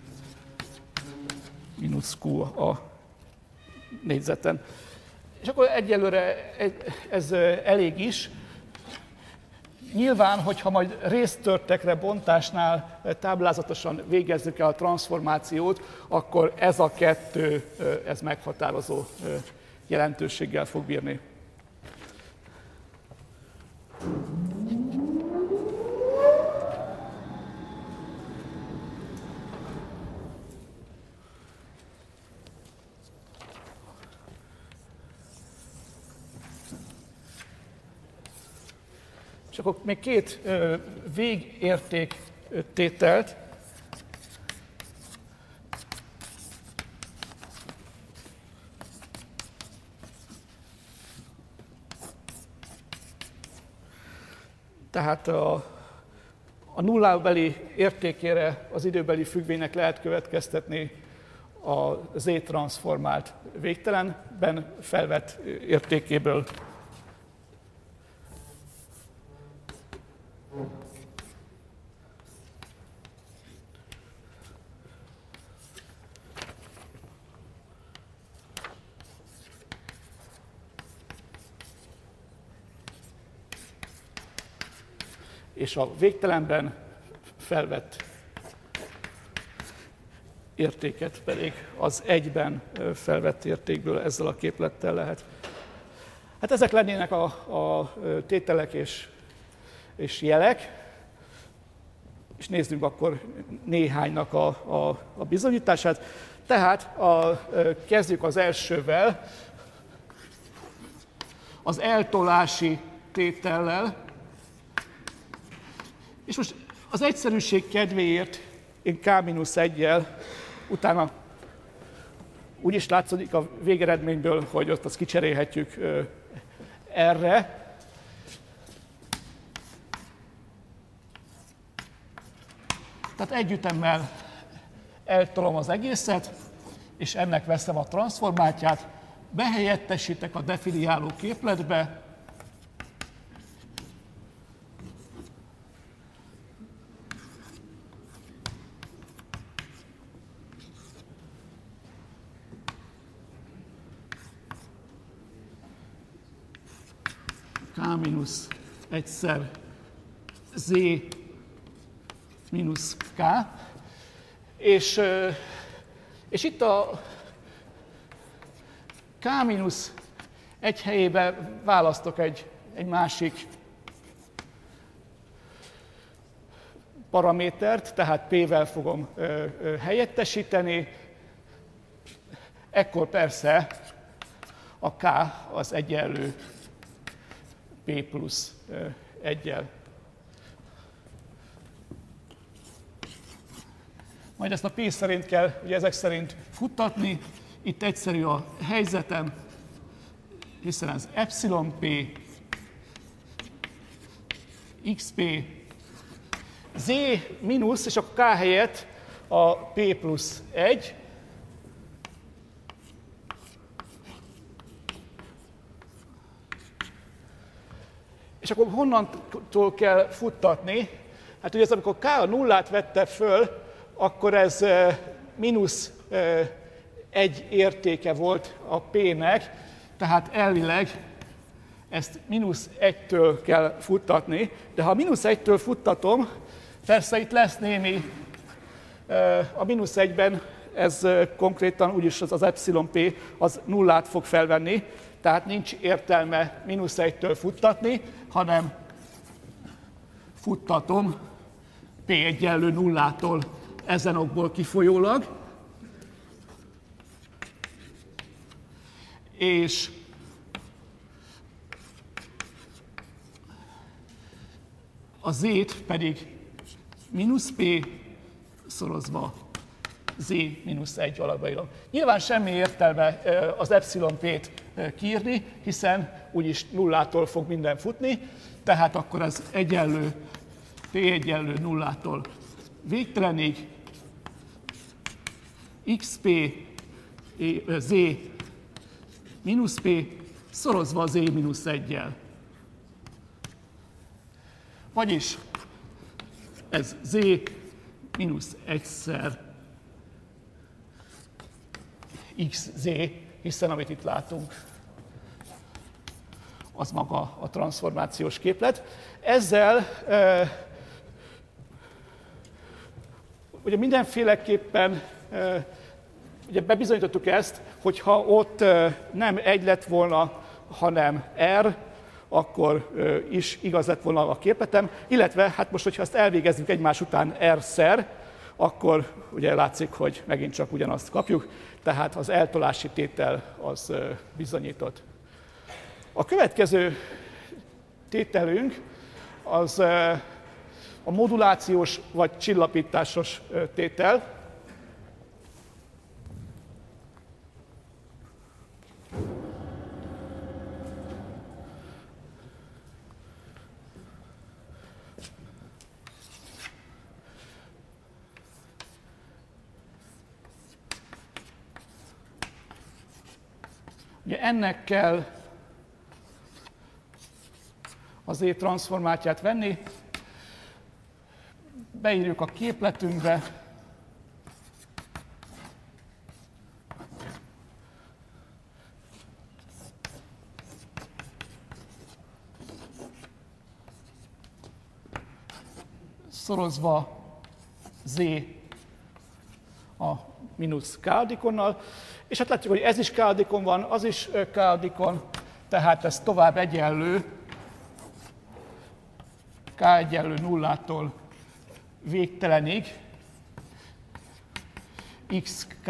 mínusz q a négyzeten. És akkor egyelőre ez elég is. Nyilván, hogyha majd résztörtekre bontásnál táblázatosan végezzük el a transformációt, akkor ez a kettő, ez meghatározó jelentőséggel fog bírni. És akkor még két végérték tételt. Tehát a nullábeli értékére az időbeli függvénynek lehet következtetni a z-transformált végtelenben felvett értékéből. És a végtelenben felvett értéket pedig az egyben felvett értékből ezzel a képlettel lehet. Hát ezek lennének a tételek és jelek, és nézzük akkor néhánynak a bizonyítását. Tehát kezdjük az elsővel, az eltolási tétellel. És most az egyszerűség kedvéért én k-1-jel, utána úgy is látszik a végeredményből, hogy ott azt kicserélhetjük erre. Tehát egy ütemmel eltolom az egészet, és ennek veszem a transformátját, behelyettesítek a definiáló képletbe, k mínusz egyszer z mínusz k, és itt a k mínusz egy helyébe választok egy másik paramétert, tehát p-vel fogom helyettesíteni, ekkor persze a k az egyenlő p plusz 1-jel. Majd ezt a P szerint kell ugye ezek szerint futtatni. Itt egyszerű a helyzetem, hiszen ez epsilon-p, xp, z mínusz, és a k helyett a p plusz 1, és akkor honnantól kell futtatni? Hát ugye ez, amikor k a nullát vette föl, akkor ez mínusz 1 értéke volt a p-nek, tehát elvileg ezt mínusz 1-től kell futtatni, de ha mínusz 1-től futtatom, persze itt lesz némi, a mínusz 1-ben ez konkrétan úgyis az epsilon p az nullát fog felvenni, tehát nincs értelme mínusz 1-től futtatni, hanem futtatom p egyenlő nullától ezen okból kifolyólag, és a z-t pedig mínusz p szorozva z mínusz 1 alakba írom. Nyilván semmi értelme az epsilon p-t kiírni, hiszen úgyis nullától fog minden futni, tehát akkor ez egyenlő, p egyenlő nullától végtelenig, xp z mínusz p szorozva a z mínusz 1-jel. Vagyis ez z mínusz 1-szer xz, hiszen amit itt látunk, az maga a transformációs képlet. Ezzel ugye mindenféleképpen ugye bebizonyítottuk ezt, hogy ha ott nem 1 lett volna, hanem r, akkor is igaz lett volna a képletem, illetve hát most, hogyha ezt elvégezzük egymás után r-szer, akkor ugye látszik, hogy megint csak ugyanazt kapjuk, tehát az eltolási tétel az bizonyított. A következő tételünk az a modulációs vagy csillapításos tétel. Ugye ennek kell az Z transzformátját venni, beírjuk a képletünkbe, szorozva Z a mínusz k-adikonnal, és hát látjuk, hogy ez is k-adikon van, az is k-adikon, tehát ez tovább egyenlő, k egyenlő nullától végtelenig, xk,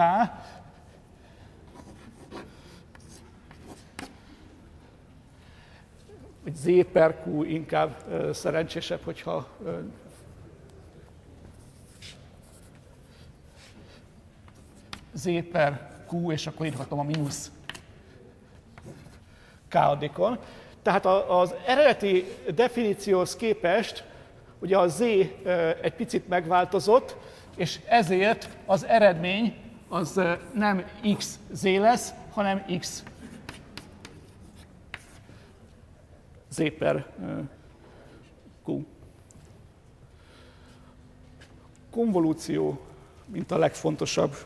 vagy z per q inkább szerencsésebb, hogyha z per q, és akkor írhatom a mínusz k-adikon. Tehát az eredeti definícióhoz képest ugye a z egy picit megváltozott, és ezért az eredmény az nem xz lesz, hanem x z per q. Konvolúció, mint a legfontosabb.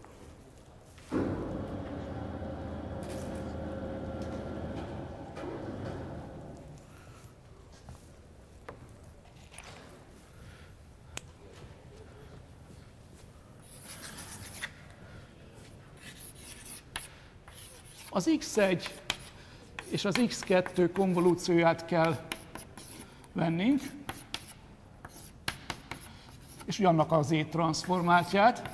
Az x1 és az x2 konvolúcióját kell vennünk, és annak az Z-transzformátját.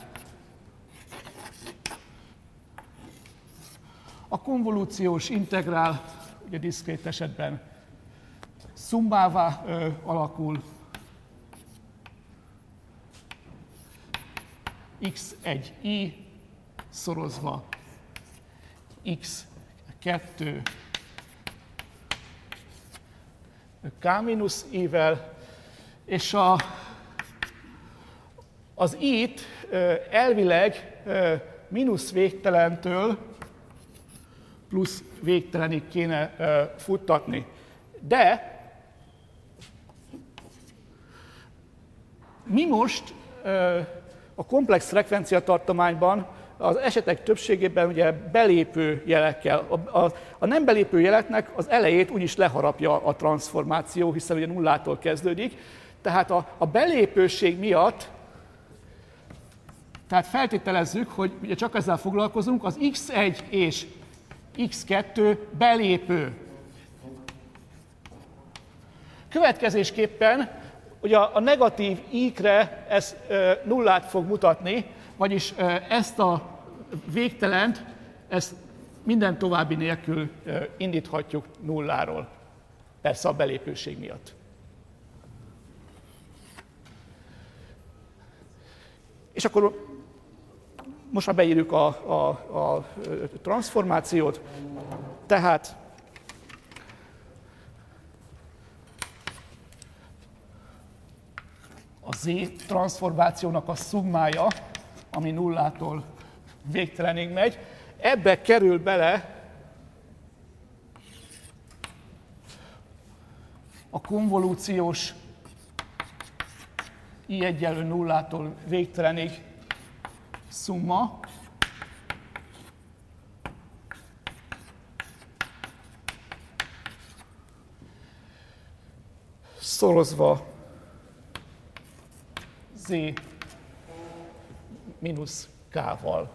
A konvolúciós integrál ugye diszkrét esetben szummává alakul, x1i szorozva x2 k-i-vel, és az i-t elvileg mínusz végtelentől plusz végtelenig kéne futtatni. De mi most a komplex frekvenciatartományban az esetek többségében ugye belépő jelekkel, a nem belépő jeleknek az elejét úgyis leharapja a transformáció, hiszen ugye nullától kezdődik. Tehát a belépőség miatt, tehát feltételezzük, hogy ugye csak ezzel foglalkozunk, az x1 és x2 belépő. Következésképpen ugye a negatív i-kre ez nullát fog mutatni, vagyis ezt a végtelent, ezt minden további nélkül indíthatjuk nulláról. Persze a belépőség miatt. És akkor most már beírjuk a transformációt, tehát a z transformációnak a szummája, ami nullától végtelenig megy, ebbe kerül bele a konvolúciós i egyenlő nullától végtelenig szumma, szorozva z mínusz k-val.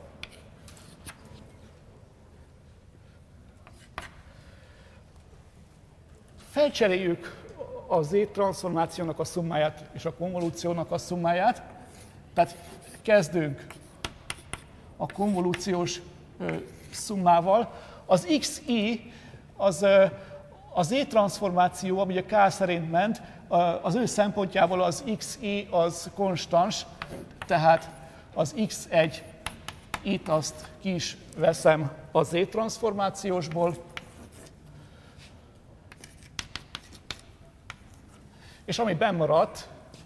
Felcseréljük a z transformációnak a szummáját és a konvolúciónak a szummáját. Tehát kezdünk a konvolúciós szummával. Az xi az a z transformáció, ami a k szerint ment, az ő szempontjából az xi az konstans, tehát az x1 itt azt ki is veszem a z transformációsból, és ami benn maradt,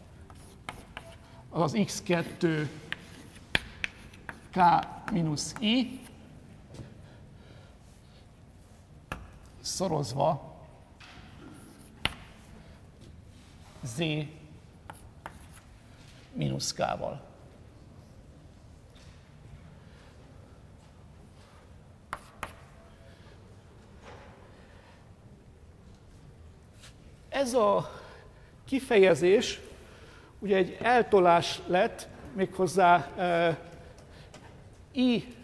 az x2 k mínusz i szorozva z mínusz k-val. Ez a kifejezés ugye egy eltolás lett, méghozzá i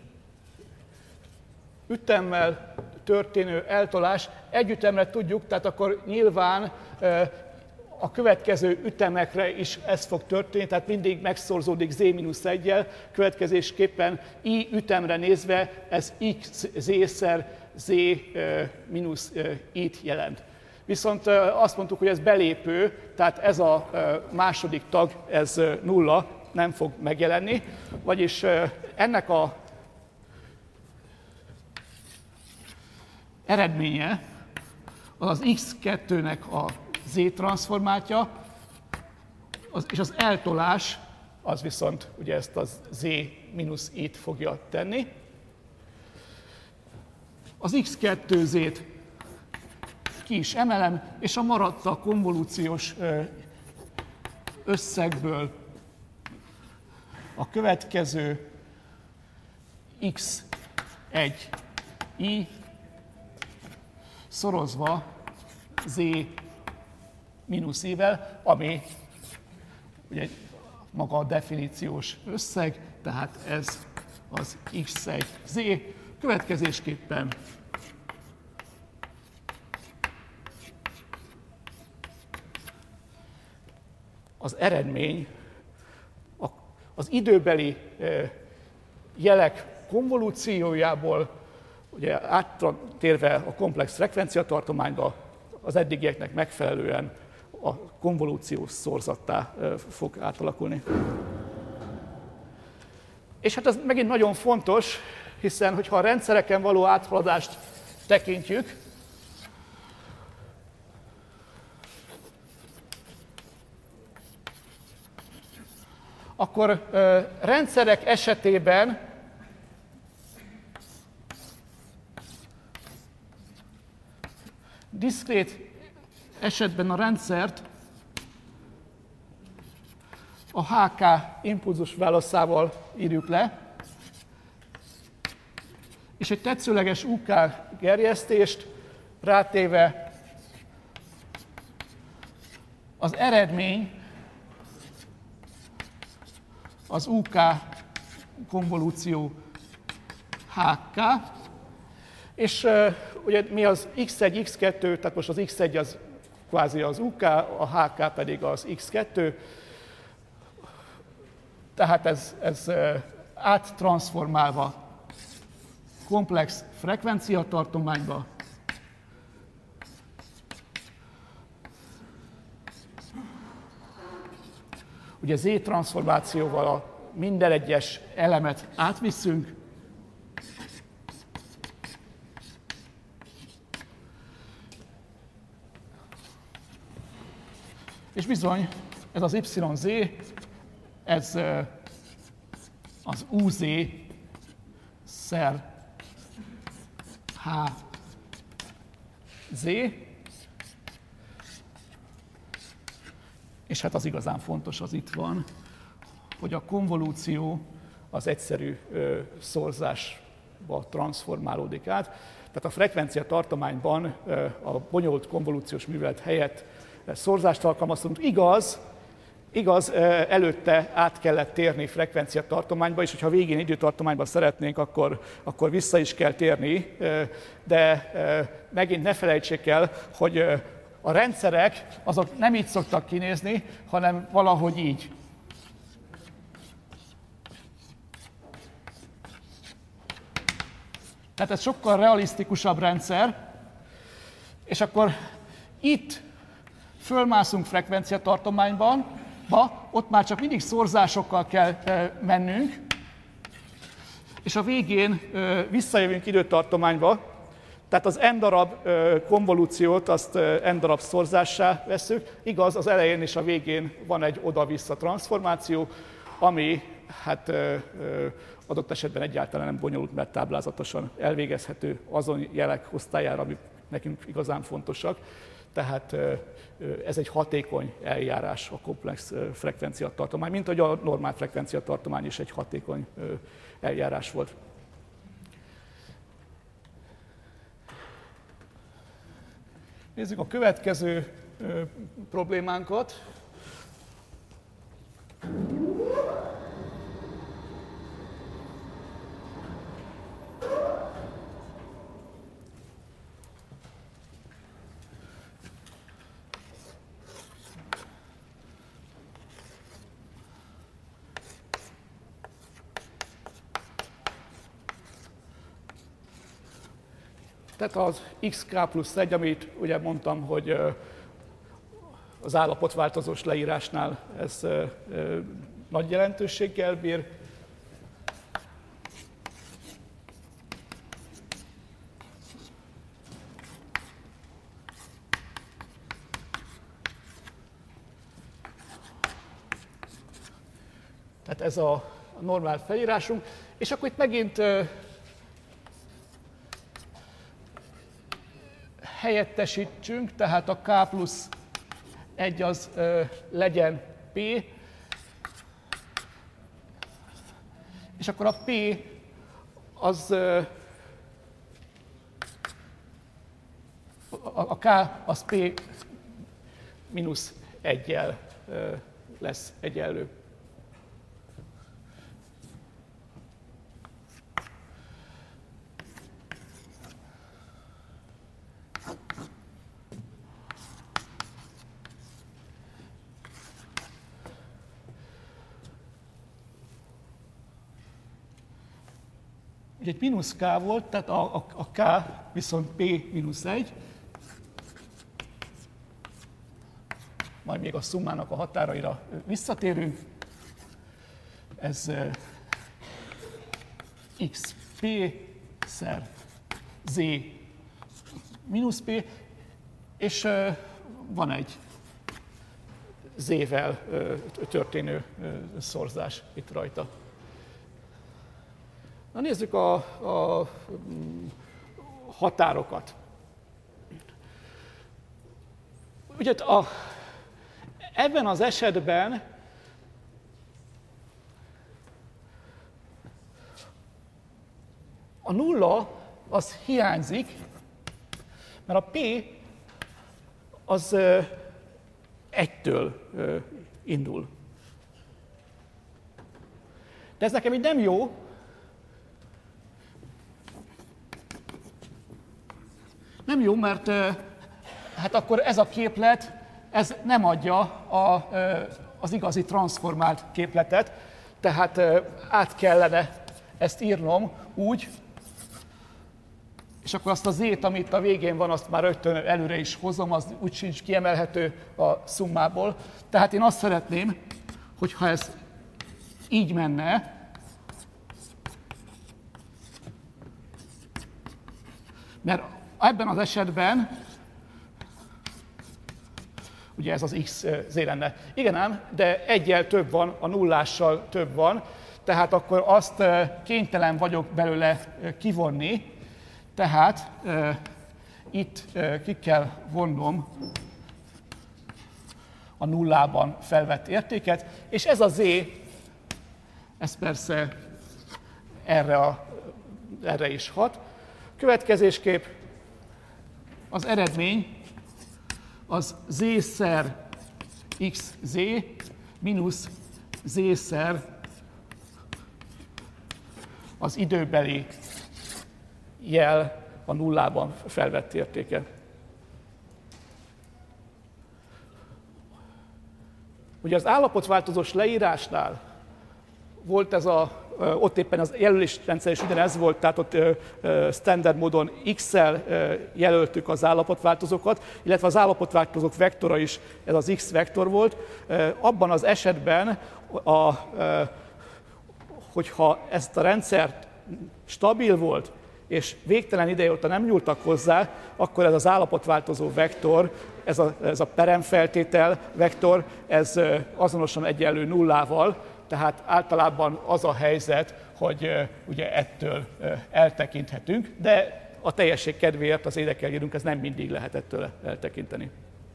ütemmel történő eltolás. Együttemre tudjuk, tehát akkor nyilván a következő ütemekre is ez fog történni, tehát mindig megszorzódik z-1-jel, következésképpen i ütemre nézve ez x z-szer z mínusz i-t jelent. Viszont azt mondtuk, hogy ez belépő, tehát ez a második tag, ez nulla, nem fog megjelenni, vagyis ennek a eredménye az x2-nek a z transformátja, és az eltolás, az viszont ugye ezt az z mínusz i-t fogja tenni. Az x2z-t ki is emelem, és a maradt a konvolúciós összegből a következő x1i szorozva z mínusz i-vel, ami ugye maga a definíciós összeg, tehát ez az x1z. Következésképpen az eredmény az időbeli jelek konvolúciójából, ugye áttérve a komplex frekvenciatartományba, az eddigieknek megfelelően a konvolúciós szorzattá fog átalakulni. És hát ez megint nagyon fontos, hiszen hogyha a rendszereken való áthaladást tekintjük, akkor rendszerek esetében diszkrét esetben a rendszert a HK impulzus válaszával írjuk le, és egy tetszőleges UK gerjesztést rátéve az eredmény az UK konvolúció HK, és ugye mi az x1, x2, tehát most az x1 az kvázi az UK, a HK pedig az x2, tehát ez áttranszformálva komplex frekvenciatartományba ugye Z-transzformációval a minden egyes elemet átvisszünk, és bizony ez az YZ, ez az UZ szer HZ, és hát az igazán fontos, az itt van, hogy a konvolúció az egyszerű szorzásba transformálódik át. Tehát a frekvencia tartományban a bonyolult konvolúciós művelet helyett szorzást alkalmaztunk. Igaz, előtte át kellett térni frekvencia tartományba, és hogyha végén időtartományba szeretnénk, akkor vissza is kell térni, de megint ne felejtsék el, hogy a rendszerek azok nem így szoktak kinézni, hanem valahogy így. Tehát ez sokkal realisztikusabb rendszer, és akkor itt fölmászunk frekvenciatartományban, ott már csak mindig szorzásokkal kell mennünk, és a végén visszajövünk időtartományba, tehát az n darab konvolúciót azt n darab szorzásá vesszük. Igaz, az elején és a végén van egy oda-vissza transformáció, ami hát adott esetben egyáltalán nem bonyolult, mert táblázatosan elvégezhető azon jelek osztályára, amik nekünk igazán fontosak. Tehát ez egy hatékony eljárás a komplex frekvenciatartomány, mint ahogy a normál frekvenciatartomány is egy hatékony eljárás volt. Nézzük a következő problémánkat. Tehát az xk+1, amit ugye mondtam, hogy az állapotváltozós leírásnál ez nagy jelentőséggel bír. Tehát ez a normál felírásunk. És akkor itt megint helyettesítsünk, tehát a k+1 az legyen p, és akkor a p az a k az p mínusz 1-jel lesz egyenlő. Ugye egy mínusz k volt, tehát a k viszont p mínusz 1, majd még a szummának a határaira visszatérünk. Ez xp szer z mínusz p, és van egy z-vel történő szorzás itt rajta. Na nézzük a határokat. Ugye ebben az esetben a nulla az hiányzik, mert a p az 1-től indul. De ez nekem így nem jó, mert hát akkor ez a képlet ez nem adja az igazi transformált képletet, tehát át kellene ezt írnom úgy, és akkor azt a z-t, ami itt a végén van, azt már rögtön előre is hozom, az úgy sincs kiemelhető a szummából. Tehát én azt szeretném, hogyha ez így menne, mert ebben az esetben ugye ez az x z lenne. Igen ám, de egyel több van, a nullással több van, tehát akkor azt kénytelen vagyok belőle kivonni, tehát itt ki kell vonnom a nullában felvett értéket, és ez a z, ez persze erre is hat. Következésképp az eredmény az z-szer xz mínusz z-szer az időbeli jel a nullában felvett értéke. Ugye az állapotváltozós leírásnál volt ez ott éppen az jelölésrendszer is ugyanez volt, tehát ott standard módon x-szel jelöltük az állapotváltozókat, illetve az állapotváltozók vektora is ez az x vektor volt. Abban az esetben, hogyha ezt a rendszert stabil volt, és végtelen ideje óta nem nyúltak hozzá, akkor ez az állapotváltozó vektor, ez a peremfeltétel vektor, ez azonosan egyenlő nullával, tehát általában az a helyzet, hogy ugye ettől eltekinthetünk, de a teljesség kedvéért az énekelírunk, ez nem mindig lehet ettől eltekinteni.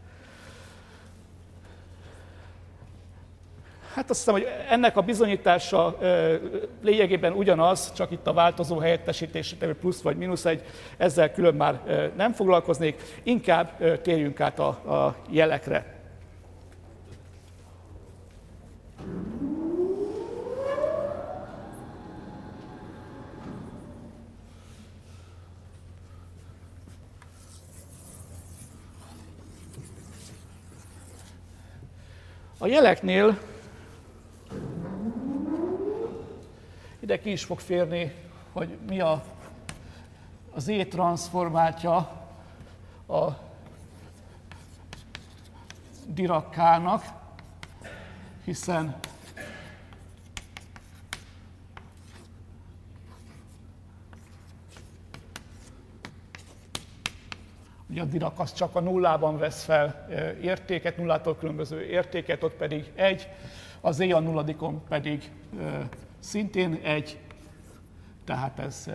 Hát azt hiszem, hogy ennek a bizonyítása lényegében ugyanaz, csak itt a változó helyettesítés, plusz vagy mínusz egy, ezzel külön már nem foglalkoznék, inkább térjünk át a jelekre. A jeleknél ide ki is fog férni, hogy mi a z-transzformátja a Dirac-K-nak, hiszen ugye a Dirac az csak a nullában vesz fel értéket, nullától különböző értéket, ott pedig 1, a z a nulladikon pedig szintén 1, tehát ez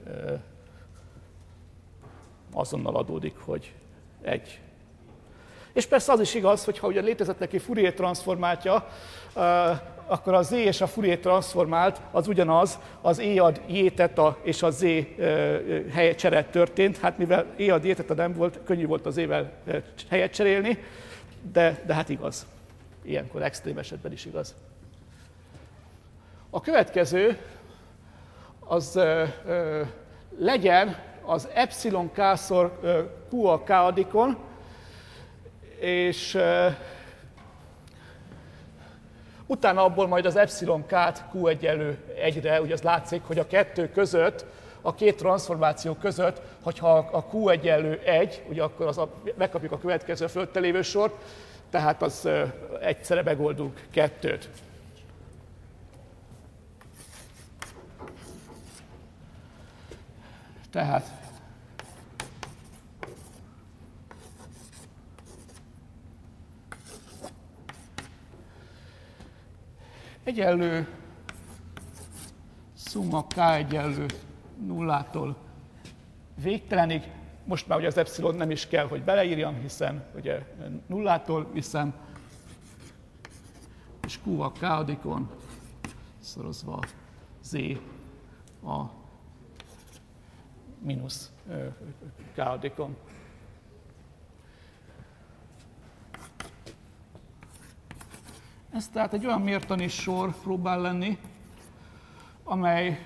azonnal adódik, hogy 1. És persze az is igaz, hogy ha ugye létezett neki Fourier transzformátja, akkor a z és a Fourier transzformált az ugyanaz, az e ad j theta és a z helyetcsere történt. Hát mivel e ad j theta nem volt, könnyű volt az e-vel helyet cserélni, de hát igaz. Ilyenkor extrém esetben is igaz. A következő az legyen az epsilon k-szor q a k-adikon, és utána abból majd az epsilon k-t q egyenlő 1-re, ugye az látszik, hogy a kettő között, a két transformáció között, hogyha a q egyenlő 1, ugye akkor megkapjuk a következő fölötte lévő sort, tehát az egyszerre megoldunk 2-t. Tehát egyenlő szumma k egyenlő nullától végtelenig. Most már ugye az epszilon nem is kell, hogy beleírjam, hiszen ugye nullától viszem, és q a k-adikon szorozva z a mínusz k-adikon. Ez tehát egy olyan mértani sor próbál lenni, amely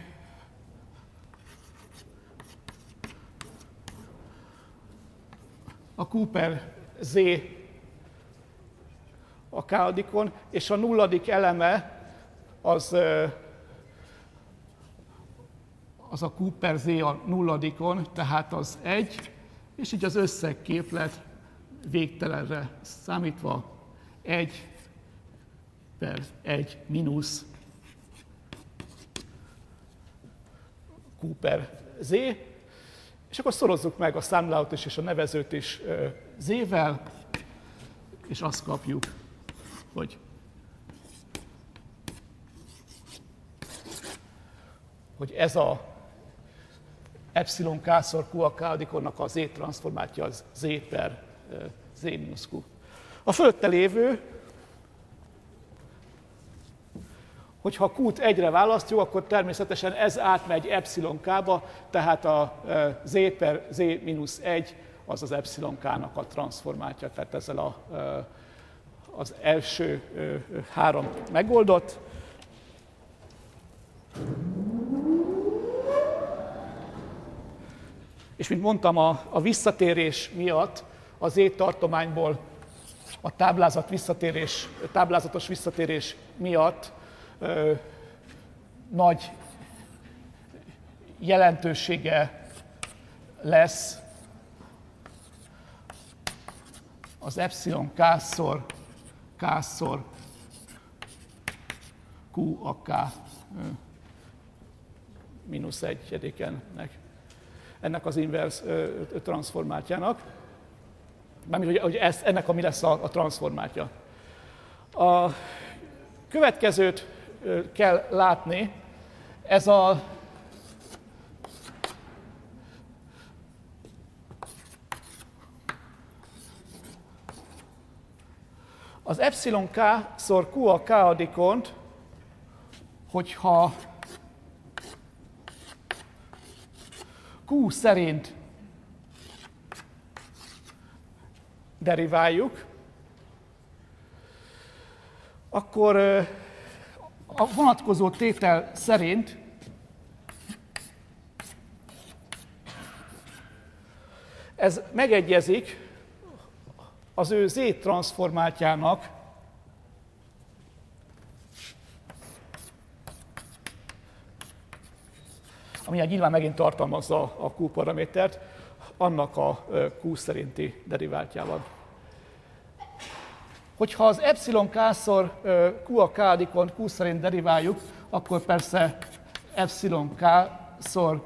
a q per z a k-adikon, és a nulladik eleme az a q per z a nulladikon, tehát az 1, és így az összegképlet végtelenre számítva 1 per 1 mínusz q per z, és akkor szorozzuk meg a számlálót is és a nevezőt is z-vel, és azt kapjuk, hogy ez a epsilon k-szor q a k-adikonnak a z transformátja az z per z mínusz q. A fölötte lévő, hogyha q-t egyre választjuk, akkor természetesen ez átmegy epsilon k-ba, tehát a z per z mínusz 1 az az epsilon k-nak a transformátja, tehát ezzel az első három megoldott. És mint mondtam, a visszatérés miatt az z-tartományból a táblázatos visszatérés miatt nagy jelentősége lesz az epsilon k-szor q a k mínusz 1-ennek, ennek az inverse transformátjának. Mármint, hogy ennek mi lesz a transformátja. A következőt kell látni, ez az epsilon k-szor q a k-adikont, hogyha q szerint deriváljuk, akkor a vonatkozó tétel szerint ez megegyezik az ő z-transformátjának ami nyilván megint tartalmazza a q paramétert, annak a q szerinti deriváltjával. Hogyha az epsilon k-szor q a k-adikon q szerint deriváljuk, akkor persze epsilon k-szor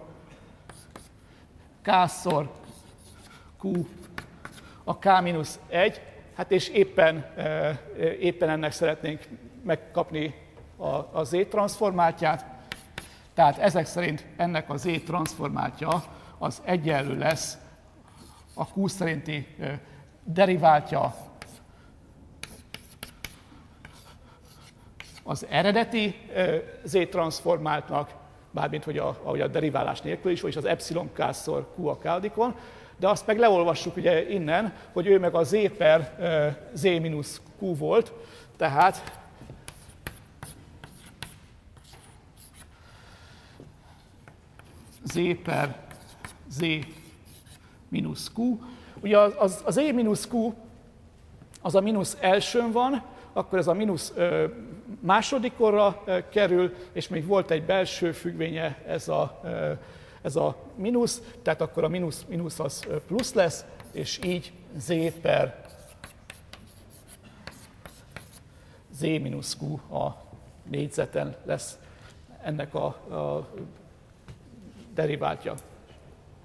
q a k mínusz 1, hát és éppen ennek szeretnénk megkapni a z-transformátját, tehát ezek szerint ennek a z-transformátja az egyenlő lesz a q szerinti deriváltja az eredeti z-transformáltnak, bármint hogy a deriválás nélkül is, vagyis az epsilon k-szor q a k-adikon, de azt meg leolvassuk ugye innen, hogy ő meg a z per z mínusz q volt, tehát z per z mínusz q. Ugye a z mínusz q az a mínusz elsőn van, akkor ez a mínusz másodikorra kerül, és még volt egy belső függvénye ez a mínusz, tehát akkor a mínusz az plusz lesz, és így z per z mínusz q a négyzeten lesz ennek a deriváltja.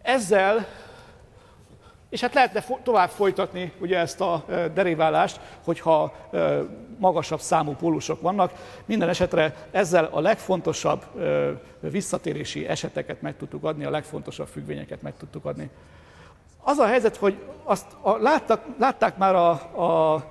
Ezzel, és hát lehetne tovább folytatni ugye ezt a deriválást, hogyha magasabb számú pólusok vannak. Minden esetre ezzel a legfontosabb visszatérési eseteket meg tudtuk adni, a legfontosabb függvényeket meg tudtuk adni. Az a helyzet, hogy látták már a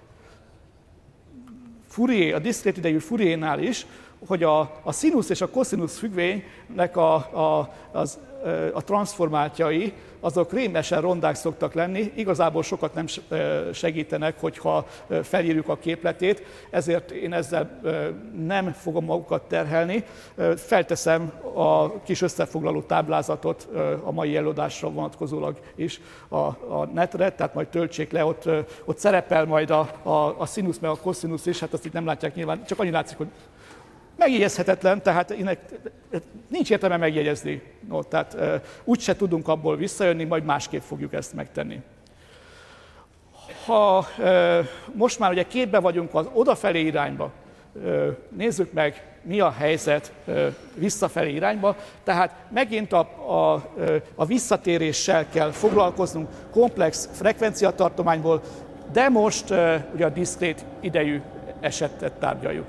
Fourier, a diszkrét idejű Fouriernál is, hogy a szinusz és a koszinusz függvénynek a transformáltjai, azok rémesen rondák szoktak lenni, igazából sokat nem segítenek, hogyha felírjuk a képletét, ezért én ezzel nem fogom magukat terhelni. Felteszem a kis összefoglaló táblázatot a mai előadásra vonatkozólag is a netre, tehát majd töltsék le, ott szerepel majd a szinusz meg a koszinusz is, hát azt itt nem látják nyilván, csak annyi látszik, hogy megjegyezhetetlen, tehát nincs értelme megjegyezni. No, tehát úgyse tudunk abból visszajönni, majd másképp fogjuk ezt megtenni. Ha most már ugye képbe vagyunk az odafelé irányba, nézzük meg, mi a helyzet visszafelé irányba. Tehát megint a visszatéréssel kell foglalkoznunk komplex frekvenciatartományból, de most ugye a diszkrét idejű esetet tárgyaljuk.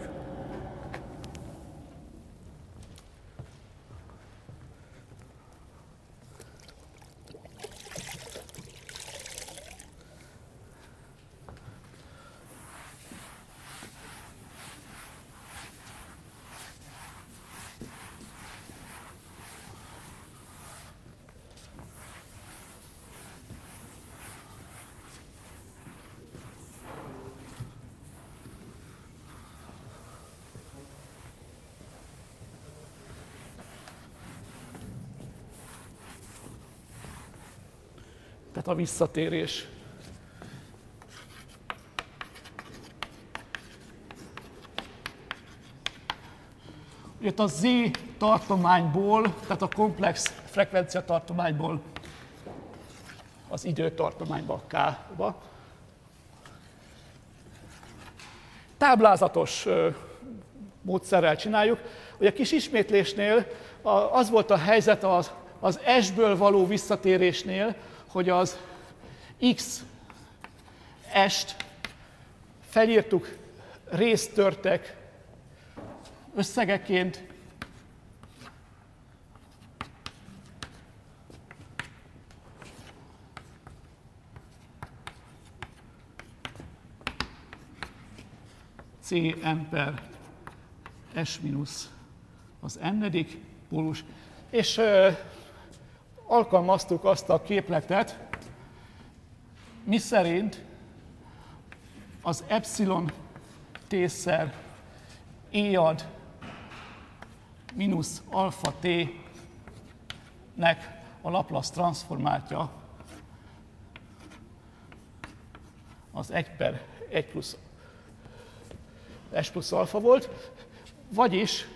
Tehát a visszatérés. Itt a Z tartományból, tehát a komplex frekvencia tartományból az időtartományba, K-ba. Táblázatos módszerrel csináljuk. Ugye a kis ismétlésnél az volt a helyzet az S-ből való visszatérésnél, hogy az X S-t felírtuk résztörtek összegeként, Cn per S mínusz az n-edik pólus, és alkalmaztuk azt a képletet, miszerint az epsilon t-szer e-ad mínusz alfa t-nek a Laplace transformáltja az 1 per 1 plusz S plusz alfa volt, vagyis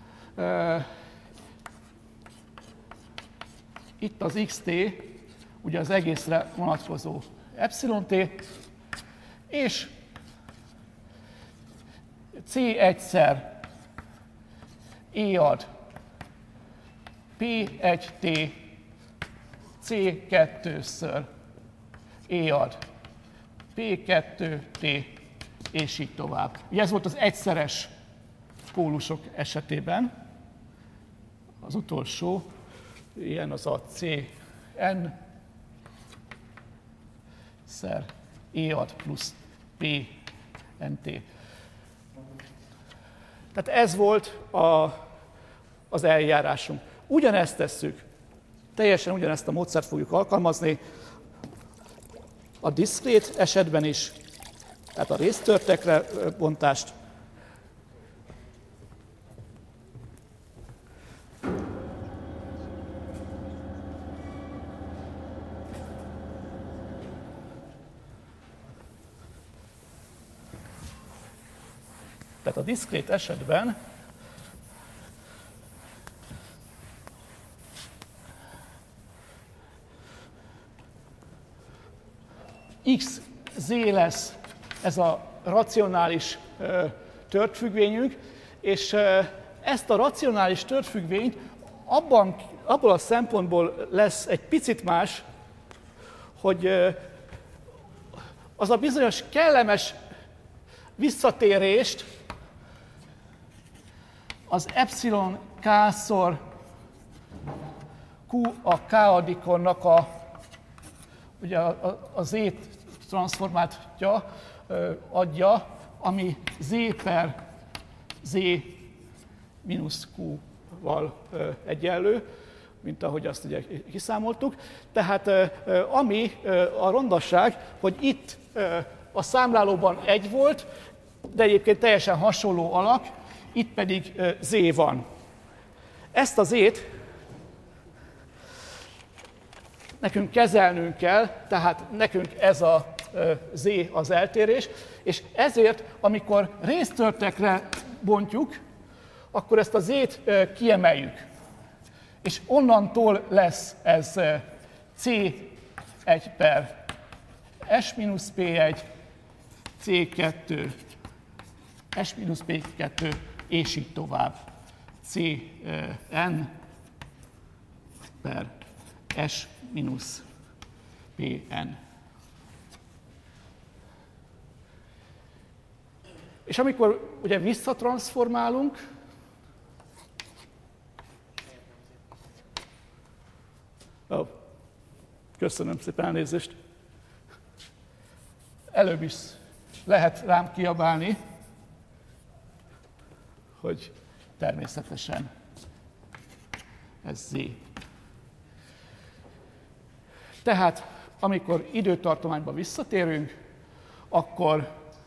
itt az xt, ugye az egészre vonatkozó epsilon t, és C1-szer E-ad P1t C2-ször E-ad P2t, és így tovább. Ugye ez volt az egyszeres pólusok esetében. Az utolsó, ilyen az a Cn szer E-ad plusz P-nt. Tehát ez volt az eljárásunk. Ugyanezt tesszük, teljesen ugyanezt a módszert fogjuk alkalmazni a diszkrét esetben is, tehát a résztörtekre bontást. Tehát a diszkrét esetben xz lesz ez a racionális tört függvényünk, és ezt a racionális tört függvényt abban abból a szempontból lesz egy picit más, hogy az a bizonyos kellemes visszatérést az epsilon k-szor q a k-adikonnak ugye a z transformátja adja, ami z per z mínusz q-val egyenlő, mint ahogy azt ugye kiszámoltuk. Tehát ami a rondaság, hogy itt a számlálóban 1 volt, de egyébként teljesen hasonló alak, itt pedig z van. Ezt a z-t nekünk kezelnünk kell, tehát nekünk ez a z az eltérés, és ezért, amikor résztörtekre bontjuk, akkor ezt a z-t kiemeljük. És onnantól lesz ez C1 per S-P1, C2, S-P2, és így tovább. Cn per S-Pn. És amikor ugye visszatranszformálunk, köszönöm szépen, elnézést. Előbb is lehet rám kiabálni, hogy természetesen ez Z. Tehát, amikor időtartományba visszatérünk, akkor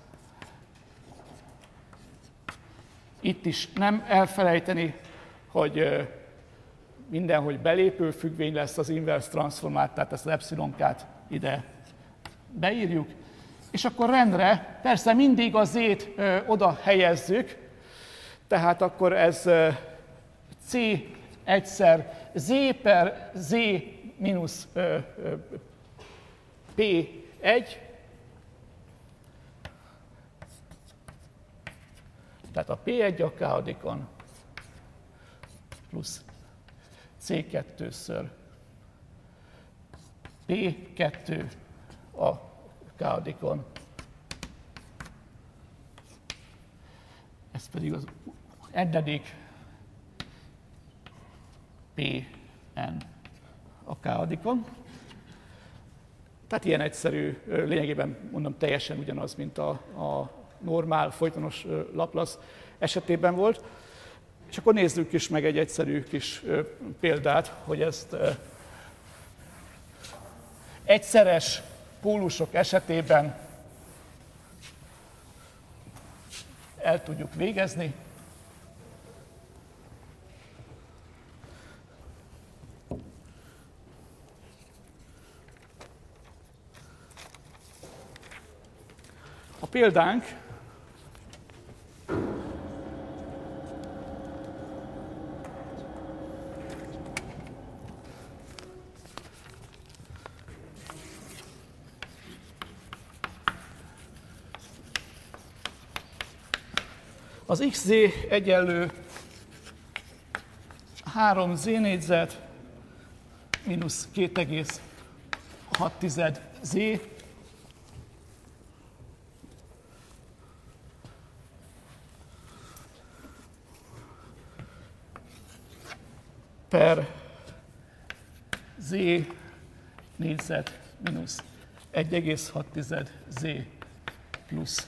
itt is nem elfelejteni, hogy mindenhogy belépő függvény lesz az inverse transformát, tehát ezt az epsilon-t ide beírjuk, és akkor rendre, persze mindig a z-t oda helyezzük, tehát akkor ez c egyszer z per z mínusz p1, tehát a p1 a k-adikon plusz C2-ször P2 a k-adikon. Ez pedig az egyedik Pn a k-adikon. Tehát ilyen egyszerű, lényegében mondom teljesen ugyanaz, mint a normál folytonos Laplace esetében volt. És akkor nézzük is meg egy egyszerű kis példát, hogy ezt egyszeres pólusok esetében el tudjuk végezni. A példánk az xz egyenlő 3z négyzet mínusz 2,6 z per z négyzet mínusz 1,6 z plusz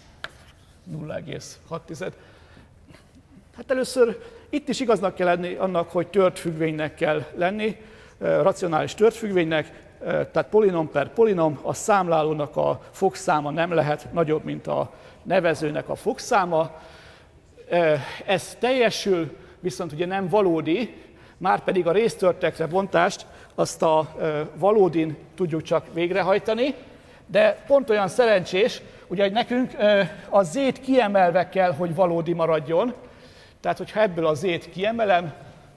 0,6. Hát először itt is igaznak kell lenni annak, hogy tört függvénynek kell lenni, racionális tört függvénynek, tehát polinom per polinom, a számlálónak a fogszáma nem lehet nagyobb, mint a nevezőnek a fogszáma. Ez teljesül, viszont ugye nem valódi, márpedig a résztörtekre bontást azt a valódin tudjuk csak végrehajtani, de pont olyan szerencsés, ugye, hogy nekünk a z-t kiemelve kell, hogy valódi maradjon. Tehát, hogyha ebből a z-t kiemelem,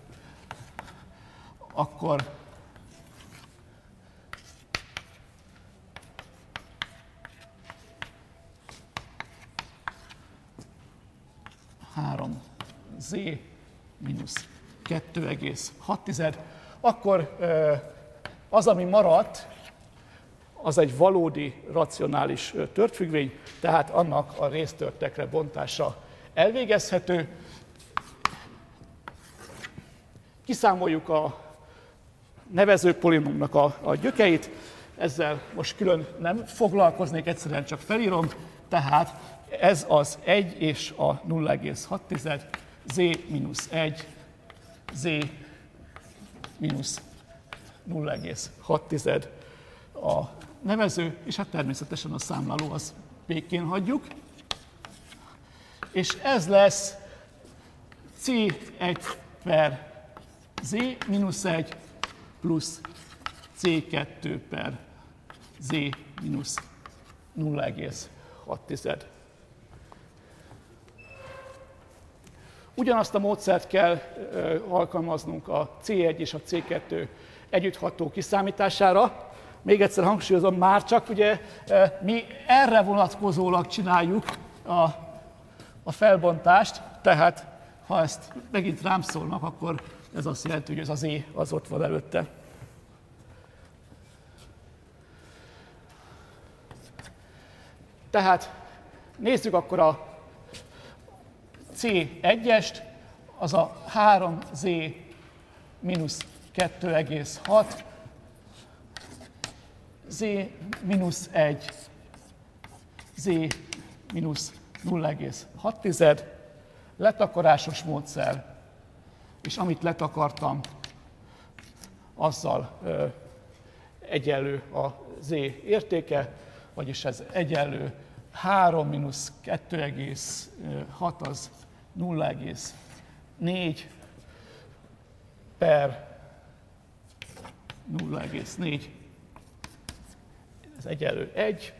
akkor z mínusz 2,6. akkor az, ami maradt, az egy valódi, racionális törtfüggvény, tehát annak a résztörtekre bontása elvégezhető. Kiszámoljuk a nevező polinomnak a gyökeit, ezzel most külön nem foglalkoznék, egyszerűen csak felírom, tehát ez az 1 és a 0,6, z-1, z-0,6 a nevező, és hát természetesen a számláló az békén hagyjuk. És ez lesz C1 per Z-1 plusz C2 per Z mínusz 0,6. Ugyanazt a módszert kell alkalmaznunk a C1 és a C2 együttható kiszámítására. Még egyszer hangsúlyozom, már csak ugye mi erre vonatkozólag csináljuk a felbontást, tehát ha ezt megint rám szólnak, akkor ez azt jelenti, hogy ez az E az ott van előtte. Tehát nézzük akkor a C1-est, az a 3Z mínusz 2,6, Z mínusz 1, Z mínusz 0,6, letakarásos módszer, és amit letakartam, azzal egyenlő a Z értéke, vagyis ez egyenlő 3 mínusz 2,6 az 0,4 per 0,4, ez egyenlő 1,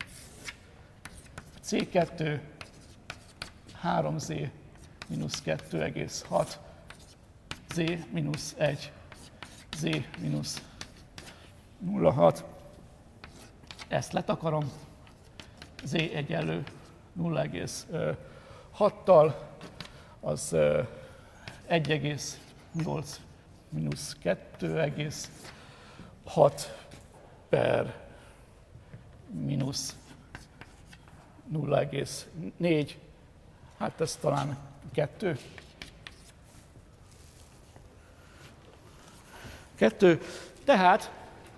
C2 3Z mínusz 2,6, Z mínusz 1, Z mínusz 0,6, ezt letakarom, Z egyenlő 0,6-tal, az 1,8 mínusz 2,6 per mínusz 0,4, hát ez talán 2. Tehát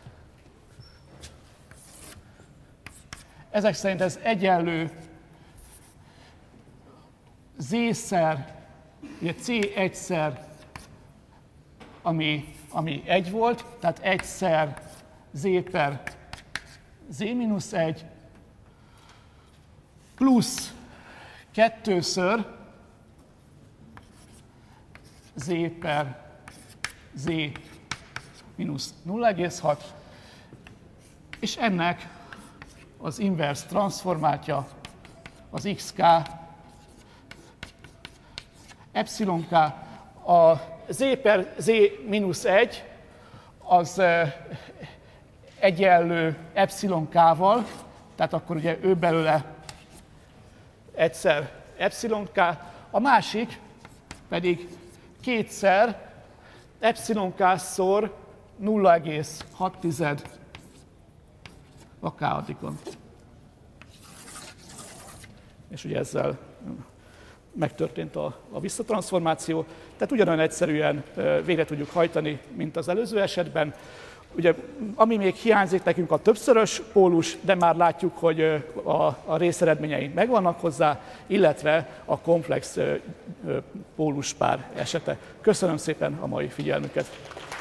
ezek szerint ez egyenlő Z-szer, ugye C1-szer, ami 1 volt, tehát 1-szer Z per Z mínusz 1, plusz 2-ször Z per Z mínusz 0,6, és ennek az inverse transformátja az xk, epsilon k, a z per z mínusz 1 az egyenlő epsilon k-val, tehát akkor ugye ő belőle egyszer epsilon k, a másik pedig kétszer epsilon k-szor 0,6 a k-adikon. És ugye ezzel megtörtént a visszatranszformáció, tehát ugyanolyan egyszerűen végre tudjuk hajtani, mint az előző esetben. Ugye, ami még hiányzik nekünk a többszörös pólus, de már látjuk, hogy a részeredményeink megvannak hozzá, illetve a komplex póluspár esete. Köszönöm szépen a mai figyelmüket!